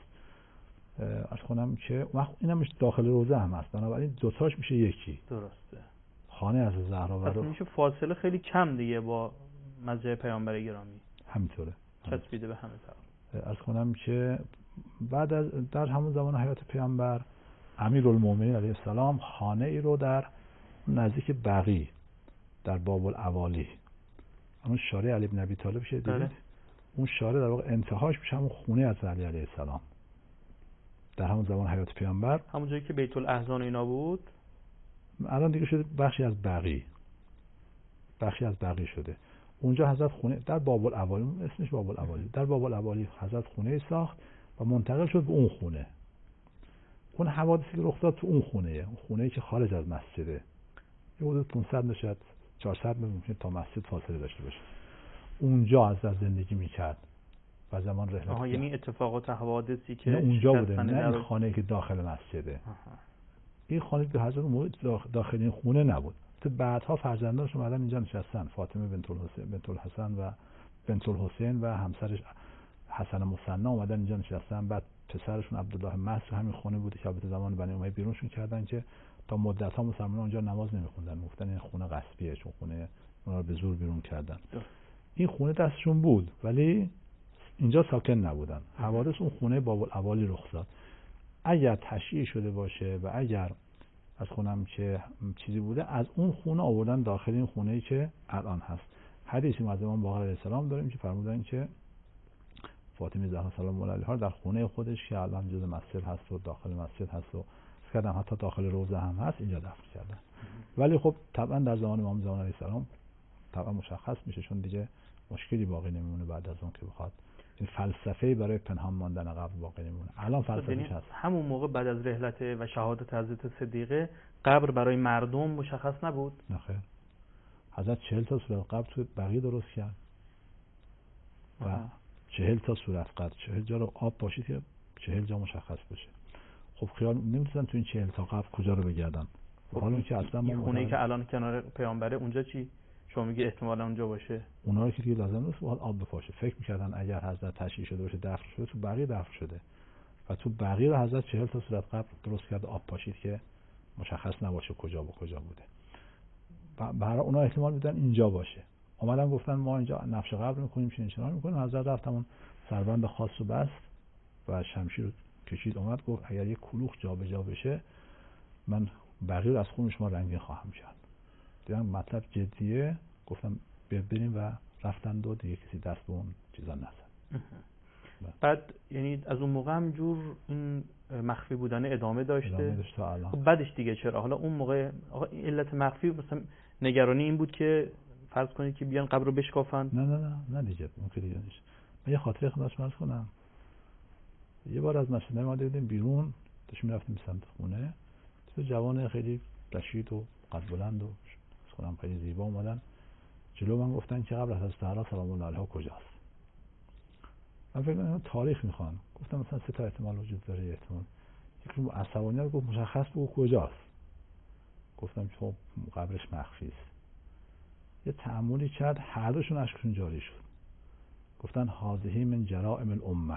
از خونم که اینم داخل روضه هم هست، بنابراین دوتاش میشه یکی. درسته. خانه از زهرا و رو میشه فاصله خیلی کم دیگه با مزرعه پیامبر گرامی. همینطوره. چسبیده به همه طرف. از خونم که بعد از در همون زمان حیات پیامبر امیرالمومنین علیه السلام خانه ای رو در نزدیک بقیع در باب الاوالی، اون شارع علی بن ابی طالب شه دیدید؟ اون شارع در واقع انتهاش میشه همون خونه از علی علیه السلام در همون زمان حیات پیامبر، همون جایی که بیت الاحزان اینا بود. الان دیگه شده بخشی از بقیع، بخشی از بقیع شده. اونجا حضرت خونه در باب الاوالی، اسمش باب الاوالی، در باب الاوالی حضرت خونه ساخت و منتقل شد به اون خونه. اون حوادثی که رخ داد تو اون خونه، اون خونه‌ای که خارج از مسجده، یه حدود پانصد نشد چهارصد ممکن تا مسجد فاصله داشته باشه. اونجا حضرت زندگی میکرد و زمان رحلت. آها، یعنی اتفاقات حوادثی که اونجا بوده، نه این خانه‌ای که داخل مسجده. آها. این خانه که حضرت موعود داخل این خونه نبود. تو بعدها فرزندانش اومدن اینجا نشستن، فاطمه بنت الحسین بنت الحسن و بنت الحسین و همسرش حسن مثنا اومدن اینجا نشستن. بعد پسرشون عبدالله مصر همین خونه بوده که البته زمان بنی امیه بیرونشون کردن که تا مدت‌ها مسلمانان اونجا نماز نمی‌خوندن، گفتن این خونه غصبیه، چون خونه اونا رو به زور بیرون کردن. این خونه دستشون بود ولی اینجا ساکن نبودن. حوادث اون خونه باب الاوالی رخ داد. اگر تشییع شده باشه و اگر از خونم که چیزی بوده، از اون خونه آوردن داخل این خونه‌ای که الان هست. حدیثی از امام باقر علیه السلام داریم که فرمودن که فاطمه زهرا سلام الله علیها در خونه خودش که الان جزء مسجد هست و داخل مسجد هست و کردن حتی داخل روضه هم هست اینجا دفن کردن. ولی خب طبعا در زمان امام زمان علیه السلام طبعا مشخص میشه، چون دیگه مشکلی باقی نمیمونه بعد از اون که بخواد این فلسفه برای پنهان ماندن قبر باقی نمونه. الان فلسفه‌ش هست. همون موقع بعد از رحلت و شهادت حضرت صدیقه قبر برای مردم مشخص نبود؟ نه خیر. حضرت چهل تا صورت قبر تو بقیه درست کرد و آه. چهل تا صورت قبر، چهل جا رو آب پاشید که چهل جا مشخص بشه. خب خیال نمی‌تونن تو این چهل تا قبر کجا رو بگردن؟ خب حالا که اصلا ما خونه‌ای که الان کنار پیامبره اونجا چی؟ شما میگی احتمالاً اونجا باشه. اونا رو که دیگه لازم نیست باید آب بپاشه. فکر می‌کردن اگر حضرت تشییع شده باشه دفن شده، تو بقیه دفن شده و تو بقیه رو حضرت چهل تا صورت قبر درست کرد آب پاشید که مشخص نباشه کجا و کجا بوده. برای اونا احتمال میدن اینجا باشه. اومدن گفتن ما اینجا نقش قبر می‌کنیم، چنین چنان می‌کنیم. حضرت رفت همون سربند خاص رو بست و شمشیر رو کشید، اومد گفت اگر یک کلوخ جابجا بشه من بقیه از خون شما رنگین خواهم کرد. دیدم مطلب جدیه، گفتم بریم و رفتن دو دیگه کسی دست به اون چیزا نزد. بعد یعنی از اون موقع هم جور این مخفی بودن ادامه داشته. ادامه داشته تا الان. خب بعدش دیگه چرا؟ حالا اون موقع آقا علت مخفی مثلا نگرانی این بود که فرض کنید که بیان قبر رو بشکافن؟ نه نه نه نه دیگه اون که دیگه نیست. من یه خاطره خدمتتون عرض کنم. یه بار از مسجد ما دیدیم بیرون، داشتیم می‌رفتیم سمت خونه، تو جوان خیلی رشید و قد بلند و خودم خیلی زیبا اومدن جلو من، گفتن که قبر حضرت زهرا سلام الله علیها کجاست؟ من فکر کنم تاریخ میخوان. گفتم مثلا سه تا احتمال وجود داره. احتمال یکی عصبانیت گفت مشخص بگو کجاست. گفتم خب قبرش مخفی است. یه تأملی کرد، هر دوشون اشکشون جاری شد. گفتن هذه من جرائم الامه،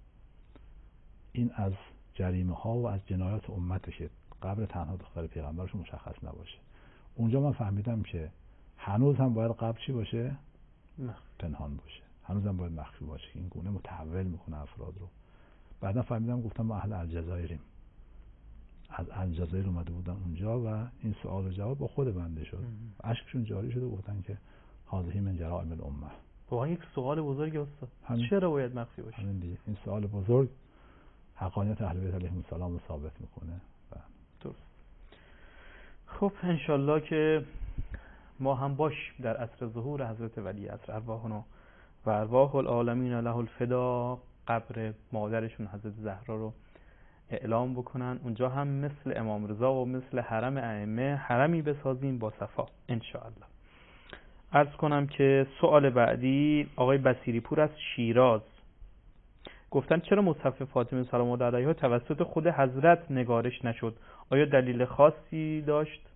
این از جریمه ها و از جنایات امته که قبر تنها دختر پیغمبرشون مشخص نباشه. اونجا من فهمیدم که هنوز هم باید قبر چی باشه؟ پنهان باشه. هنوز هم باید مخفی باشه که این گونه متحول میکنه افراد رو. بعدا فهمیدم، گفتم ما اهل الجزایریم، از الجزایر اومده بودن اونجا و این سوال و جواب با خود بنده شد. اشکشون جاری شد و گفتن که هذه من جرائم الامه. واقعا یک سوال بزرگی استاد. چرا باید مخفی باشه؟ همین دیگه. این سوال بزرگ حقانیت اهل بیت علیهم السلام رو ثابت میکنه. درست. خب انشالله که ما هم باش در عصر ظهور حضرت ولی عصر ارواحنا و ارواح العالمین له الفدا قبر مادرشون حضرت زهرا رو اعلام بکنن. اونجا هم مثل امام رضا و مثل حرم ائمه حرمی بسازیم با صفا انشاءالله. عرض کنم که سوال بعدی آقای بصیری پور از شیراز گفتن چرا مصحف فاطمه سلام الله علیها توسط خود حضرت نگارش نشد؟ آیا دلیل خاصی داشت؟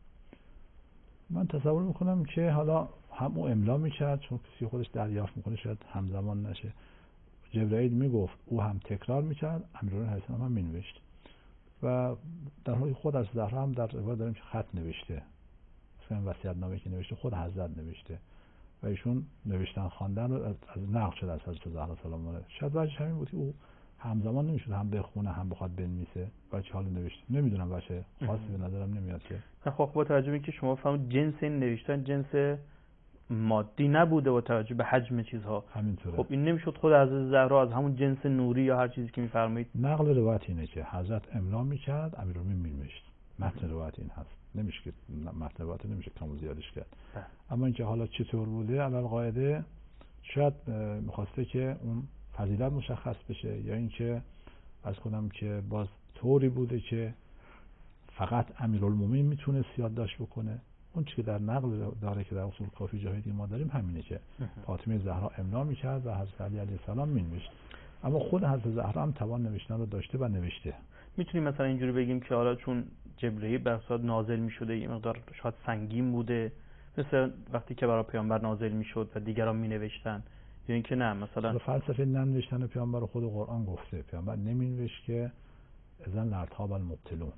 من تصور میکنم که حالا هم او املا میکرد، چون کسی خودش دریافت میکنه شاید همزمان نشه. جبرائیل میگفت، او هم تکرار میکرد، امیرالمومنین علیه السلام هم مینوشت و در حالی خود از زهرا هم در روایت داریم که خط نوشته، مثلا وصیت‌نامه که نوشته خود حضرت نوشته و ایشون نوشتن خواندن رو از نقل شده از حضرت زهرا سلام الله علیها. شاید وجهش همین بود که او همزمان نمیشد هم بخونه هم بخواد بنویسه، بچه حال نوشته. نمیدونم بچه خاصی به نظرم نمیاد که خب با توجه به اینکه شما فهمید جنس این نوشتن جنس مادی نبوده و توجه به حجم چیزها همینطوره. خب این نمیشد خود حضرت زهرا از همون جنس نوری یا هر چیزی که میفرمایید؟ نقل روایت اینه که حضرت املا میکرد، امیرالمومنین مینوشت. متن روایت این هست. نمیشه که متن روایت نمیشه کم و زیادش کرد. ده. اما اینکه حالا چطور بوده علل قاعده شاید میخواسته که اون فضیلت مشخص بشه، یا اینکه از کنم که باز طوری بوده که فقط امیرالمومنین میتونه یادداشت بکنه. اون چیزی که در نقل داره که در اصول کافی جاهای دیگه ما داریم همینه که فاطمه زهرا املا میکرد و حضرت علی علیه السلام مینوشت. اما خود حضرت زهرا هم توان نوشتن رو داشته و نوشته. میتونیم مثلا اینجوری بگیم که حالا چون جبرئیل بر صورت نازل میشده یه مقدار شاید سنگین بوده، مثل وقتی که برای پیامبر نازل میشد و دیگران مینوشتن، یا اینکه نه مثلا فلسفه ننوشتن پیامبر خود قرآن گفته پیامبر نمینوشت که اذن لارتاب المبطلون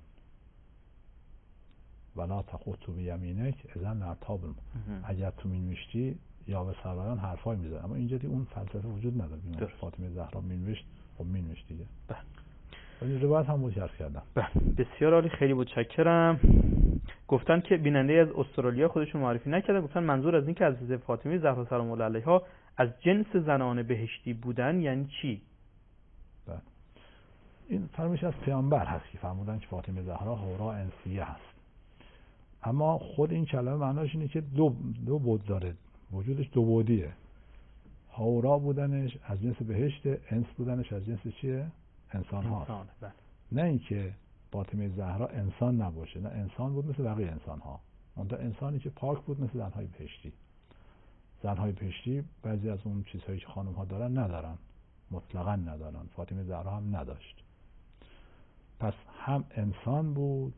ولا تخطو بیمینک اذن لارتاب. اگر تو مینوشتی یا به سرایان حرفای میزد. اما اینجا اون فلسفه وجود نداره. فاطمه زهرا مینوشت، خب مینوشت دیگه. ولی روایت هم متعارف کردم. بسیار عالی، خیلی متشکرم. گفتن که بیننده از استرالیا خودشون معرفی نکردن، گفتن منظور از این که حضرت فاطمه زهرا سلام الله علیها از جنس زنان بهشتی بودن یعنی چی؟ بله. این فرمایش از پیامبر هست که فرمودن که فاطمه زهرا حورا انسیه هست. اما خود این کلمه معناش اینه که دو دو بود داره، وجودش دو بعدیه. حورا بودنش از جنس بهشت، انس بودنش از جنس چیه؟ انسان هاست. انسان. بله. نه اینکه فاطمه زهرا انسان نباشه، نه انسان بود مثل بقیه انسان ها، اونتا انسانی که پاک بود مثل زنهای بهشتی. زنهای بهشتی بعضی از اون چیزهایی که خانم ها دارن ندارن، مطلقاً ندارن. فاطمه زهرا هم نداشت. پس هم انسان بود،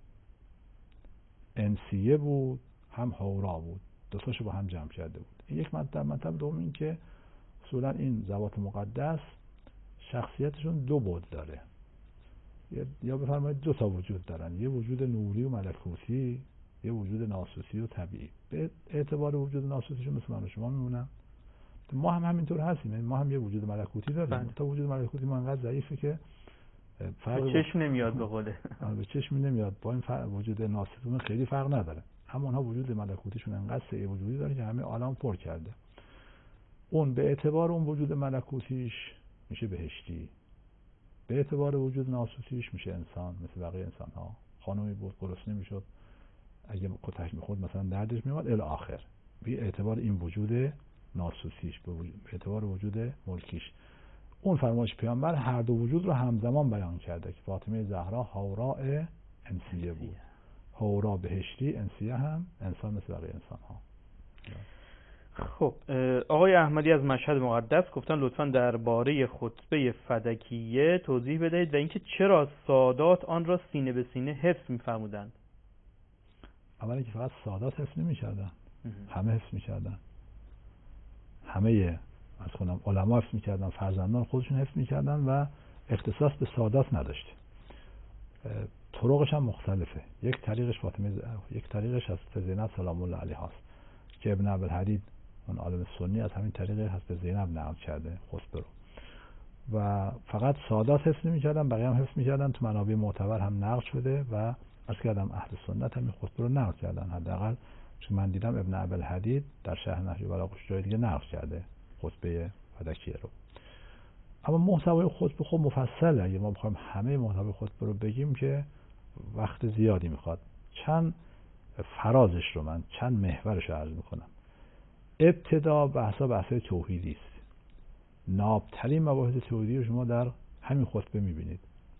انسیه بود، هم حورا بود. دو تاشو با هم جمع کرده بود. این یک مطلب. مطلب دوم این که اصولا این ذوات مقدس شخصیتشون دو بعد داره، یا بفرمایید دو تا وجود دارن، یه وجود نوری و ملکوتی، یه وجود ناسوتی و طبیعی. به اعتبار وجود ناسوتیشون مثل من و شما میمونن. ما هم همینطور هستیم، ما هم یه وجود ملکوتی داریم. بله. تا وجود ملکوتی ما انقدر ضعیفه که فرق به چشم نمیاد، به قوله به چشم نمیاد. با این وجود ناسوتیشون خیلی فرق نداره، اما اونها وجود ملکوتیشون انقدر سعی وجودی داره که همه عالم پر کرده. اون به اعتبار اون وجود ملکوتیش میشه بهشتی، به اعتبار وجود ناسوتیش میشه انسان مثل بقیه انسان ها. خانمی بود گرسنه میشد، اگه کتک میخورد مثلا دردش میومد الی آخر. به اعتبار این وجود ناسوتیش، به اعتبار وجود ملکیش. اون فرمایش پیامبر هر دو وجود رو همزمان بیان کرده که فاطمه زهرا حوراء انسیه بود، حورا بهشتی، انسیه هم انسان مثل بقیه انسان ها. خب آقای احمدی از مشهد مقدس گفتن لطفاً درباره خطبه فدکیه توضیح بدهید و اینکه چرا سادات آن را سینه به سینه حفظ می‌فرمودند. اولی که فقط سادات حفظ نمی‌کردن، همه حفظ می‌کردن. همه از خودم علما حفظ می‌کردن، فرزندان خودشون حفظ می‌کردن و اختصاص به سادات نداشت. طرقش هم مختلفه. یک طریقش فاطمه ز... یک طریقش از زینب سلام الله علیها است که ابن ابوالحدید اون عالم سنی از همین طریق حضرت زینب نقل کرده خطبه رو و فقط سادات حفظ نمی‌کردن، بقیه هم حفظ می‌کردن. تو منابع معتبر هم نقل شده و از کردم اهل سنت هم این خطبه رو نقل کردن. حداقل چون من دیدم ابن ابوالحدید در شرح نهج البلاغه جای دیگه نقل کرده خطبه فدکیه رو. اما محتوای خطبه خب مفصله. اگه ما بخوایم همه محتوای خطبه رو بگیم که وقت زیادی میخواد. چند فرازش رو من چند محورش رو عرض میکنم. ابتدا بحثا بحثای توحیدی است. نابترین مباحث توحیدی رو شما در همین خطبه میبینید.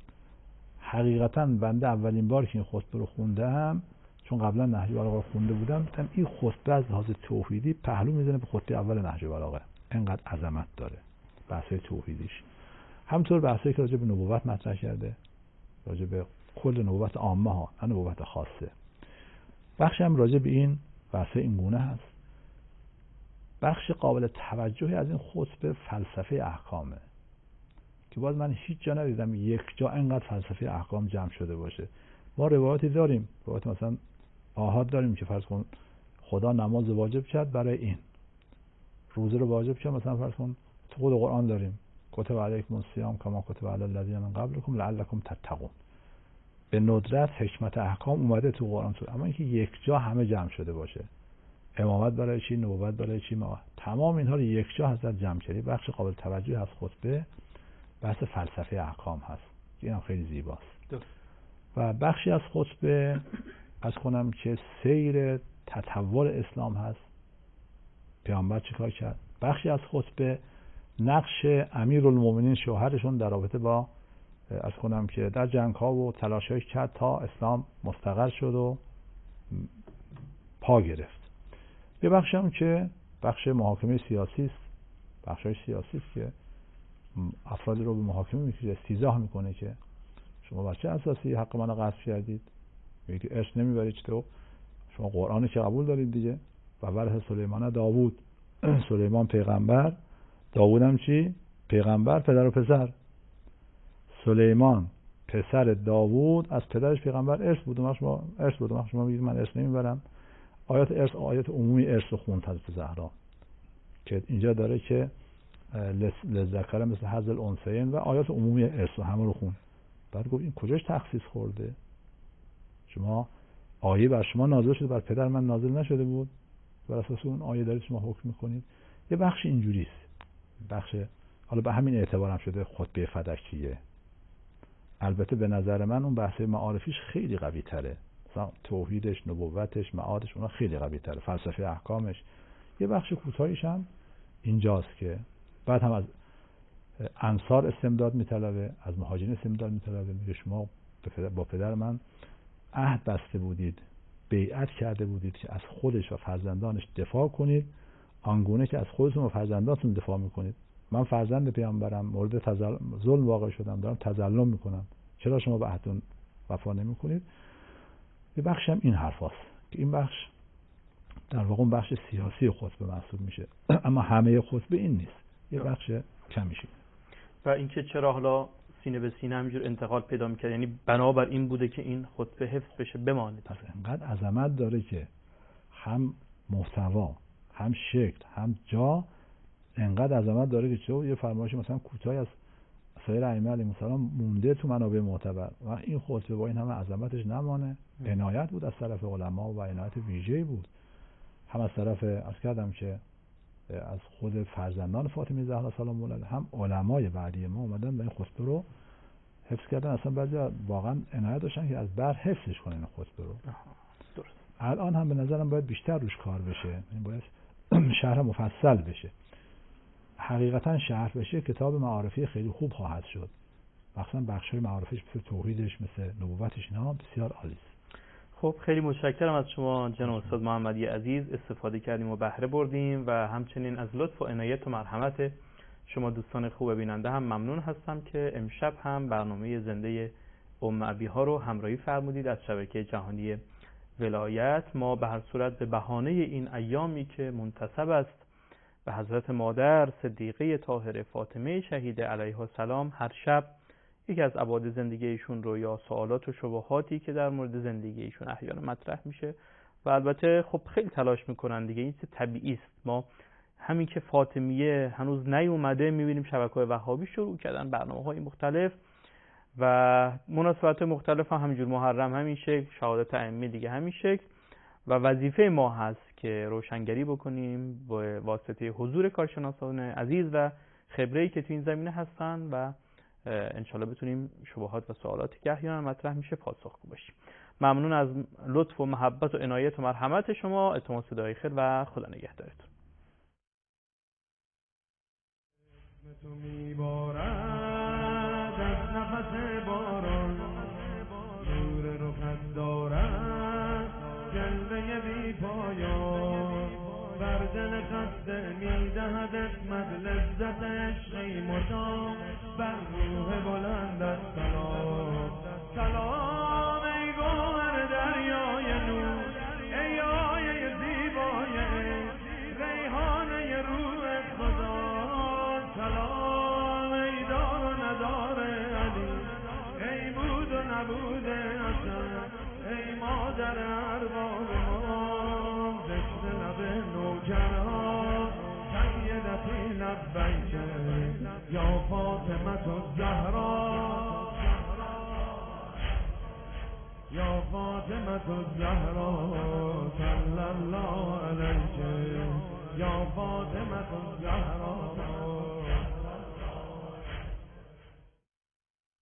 حقیقتا بنده اولین بار که این خطبه رو خوندم، چون قبلا نهج البلاغه خونده بودم، دیدم این خطبه از لحاظ توحیدی پهلو میزنه به خطبه اول نهج البلاغه. اینقدر عظمت داره بحثای توحیدیش. همینطور بحثایی که راجع به نبوت مطرح کرده، راجع به کل نبوت عامه ها، نه نبوت خاصه. بخش هم راجع به این بحث این گونه هست. بخش قابل توجهی از این خطبه فلسفه احکامه که باز من هیچ جا ندیدم یک جا اینقدر فلسفه احکام جمع شده باشه. ما روایاتی داریم، روایت مثلا آحاد داریم که فرض کن خدا نماز واجب کرد برای این، روزه رو واجب کرد، مثلا فرض کن تو خود قرآن داریم کتب علیکم الصیام کما کتب علی الذین من قبلکم لعلکم تتقون. به ندرت حکمت احکام اومده تو قرآن، اما اینکه یک جا همه جمع شده باشه، امامت برای چی، نبوت برای چی، ما تمام اینها رو یک جا حضرت جمع کردی. بخش قابل توجهی از خطبه بحث فلسفه احکام هست که اینم خیلی زیباست. و بخشی از خطبه از کنم که سیر تطور اسلام هست، پیامبر چیکار کرد. بخشی از خطبه نقش امیرالمومنین شوهرشون در رابطه با از کنم که در جنگ ها و تلاش هایی کرد تا اسلام مستقر شد و پا گرفت. یه بخش هم که بخش محاکمه سیاسی است، بخشای سیاسی است که افرادی رو به محاکمه میکشه، استیضاح میکنه که شما بر چه اساسی حق منو غصب کردید، میگه ارث نمیبرید، تو شما قرآن که قبول دارید دیگه. و ورث سلیمان داوود، سلیمان پیغمبر، داوود هم چی؟ پیغمبر، پدر و پسر. سلیمان پسر داوود از پدرش پیغمبر ارث بود، شما ارث بود، شما میگید من ارث نمیبرم. آیات ارث آیات عمومی ارث رو خوند حضرت زهرا که اینجا داره که لذکر مثل حظ الانثیین و آیات عمومی ارث همه رو خوند. بعد گفت این کجاش تخصیص خورده؟ شما آیه بر شما نازل شده، بر پدر من نازل نشده بود؟ بر اساس اون آیه دارید شما حکم میکنید. یه بخش اینجوریست. بخش حالا به همین اعتبار هم شده خطبه فدکیه. البته به نظر من اون بحث معارفیش خیلی قوی تره، مثلا توحیدش، نبوتش، معادش، اونا خیلی قوی تره، فلسفه احکامش. یه بخش کوتاهیش هم اینجاست که بعد هم از انصار استمداد میطلبه، از مهاجرین استمداد میطلبه. میگه شما با پدر من عهد بسته بودید، بیعت کرده بودید که از خودش و فرزندانش دفاع کنید آنگونه که از خودتون و فرزندانتون دفاع میکنید. من فرزند پیامبرم، مورد تظلم ظلم واقع شدم، دارم تظلم میکنم، چرا شما به عهدتون وفا نمیکنید؟ یه بخش هم این حرفاست که این بخش در واقع بخش سیاسی خطبه محسوب میشه، اما همه خطبه این نیست، یه بخش کمیشه. و اینکه چرا حالا سینه به سینه همینجور انتقال پیدا میکرد، یعنی بنابر این بوده که این خطبه حفظ بشه، بمانه. پس انقدر عظمت داره که هم محتوا، هم شکل، هم جا، انقدر عظمت داره که چه یه فرمایش مثلا کوتاهی از سایر ائمه علیهم السلام مونده تو منابع معتبر و این خطبه با این همه عظمتش نمانه. عنایت بود از طرف علما و عنایت ویژه‌ای بود، هم از طرف عرض کردم که از خود فرزندان فاطمه زهرا سلام الله علیها، هم علمای بعدی ما اومدن و این خطبه رو حفظ کردن. اصلا بعضی واقعا عنایت داشتن که از بر حفظش کنن این خطبه رو. درست. الان هم به نظرم باید بیشتر روش کار بشه، این باید شرح مفصل بشه. حقیقتا شرح بشه کتاب معارفی خیلی خوب خواهد شد، مثلا بخشای معارفش مثل توحیدش، مثل نبوتش، اینا بسیار عالی است. خب خیلی متشکرم از شما جناب استاد محمدی عزیز، استفاده کردیم و بهره بردیم و همچنین از لطف و عنایت و مرحمت شما دوستان خوب بیننده هم ممنون هستم که امشب هم برنامه زنده ام ابیها رو همراهی فرمودید از شبکه جهانی ولایت. ما به هر صورت به بهانه این ایامی که منتسب است به حضرت مادر صدیقه طاهره فاطمه شهیده علیها السلام هر شب یکی از ابعاد زندگی ایشون رو یا سوالات و شبهاتی که در مورد زندگی ایشون احیانا مطرح میشه و البته خب خیلی تلاش میکنن دیگه، این طبیعی است. ما همین که فاطمیه هنوز نیومده میبینیم شبکه‌های وهابی شروع کردن برنامه‌های مختلف و مناسبات مختلف هم همینجور، محرم همین شکل، شهادت ائمه دیگه همین شکل و وظیفه ما هست که روشنگری بکنیم با واسطه حضور کارشناسان عزیز و خبره‌ای که تو این زمینه هستن و انشالله بتونیم شبهات و سوالاتی که احیانا مطرح میشه پاسخگو باشیم. ممنون از لطف و محبت و عنایت و مرحمت شما. التماس دعای خیر و خدا نگهدارتون. تو میبارد از نفس باران، نور رخت دارد جلوه بی پایان، بر دل خسته میدهد اسمت لذت عشقی مدام، بر روح بلندت سلام. سلام ای گوهر دریای نور، ای آیه زیبای ریحانه روح خدا. سلام ای دار و ندار علی، ای بود و نبود حسن، ای مادر ارباب ما، دست لب نوکرها سیدتی لبیک یا فاطمه الزهرا، یا فاطمه الزهرا صلی الله علیک یا فاطمه الزهرا.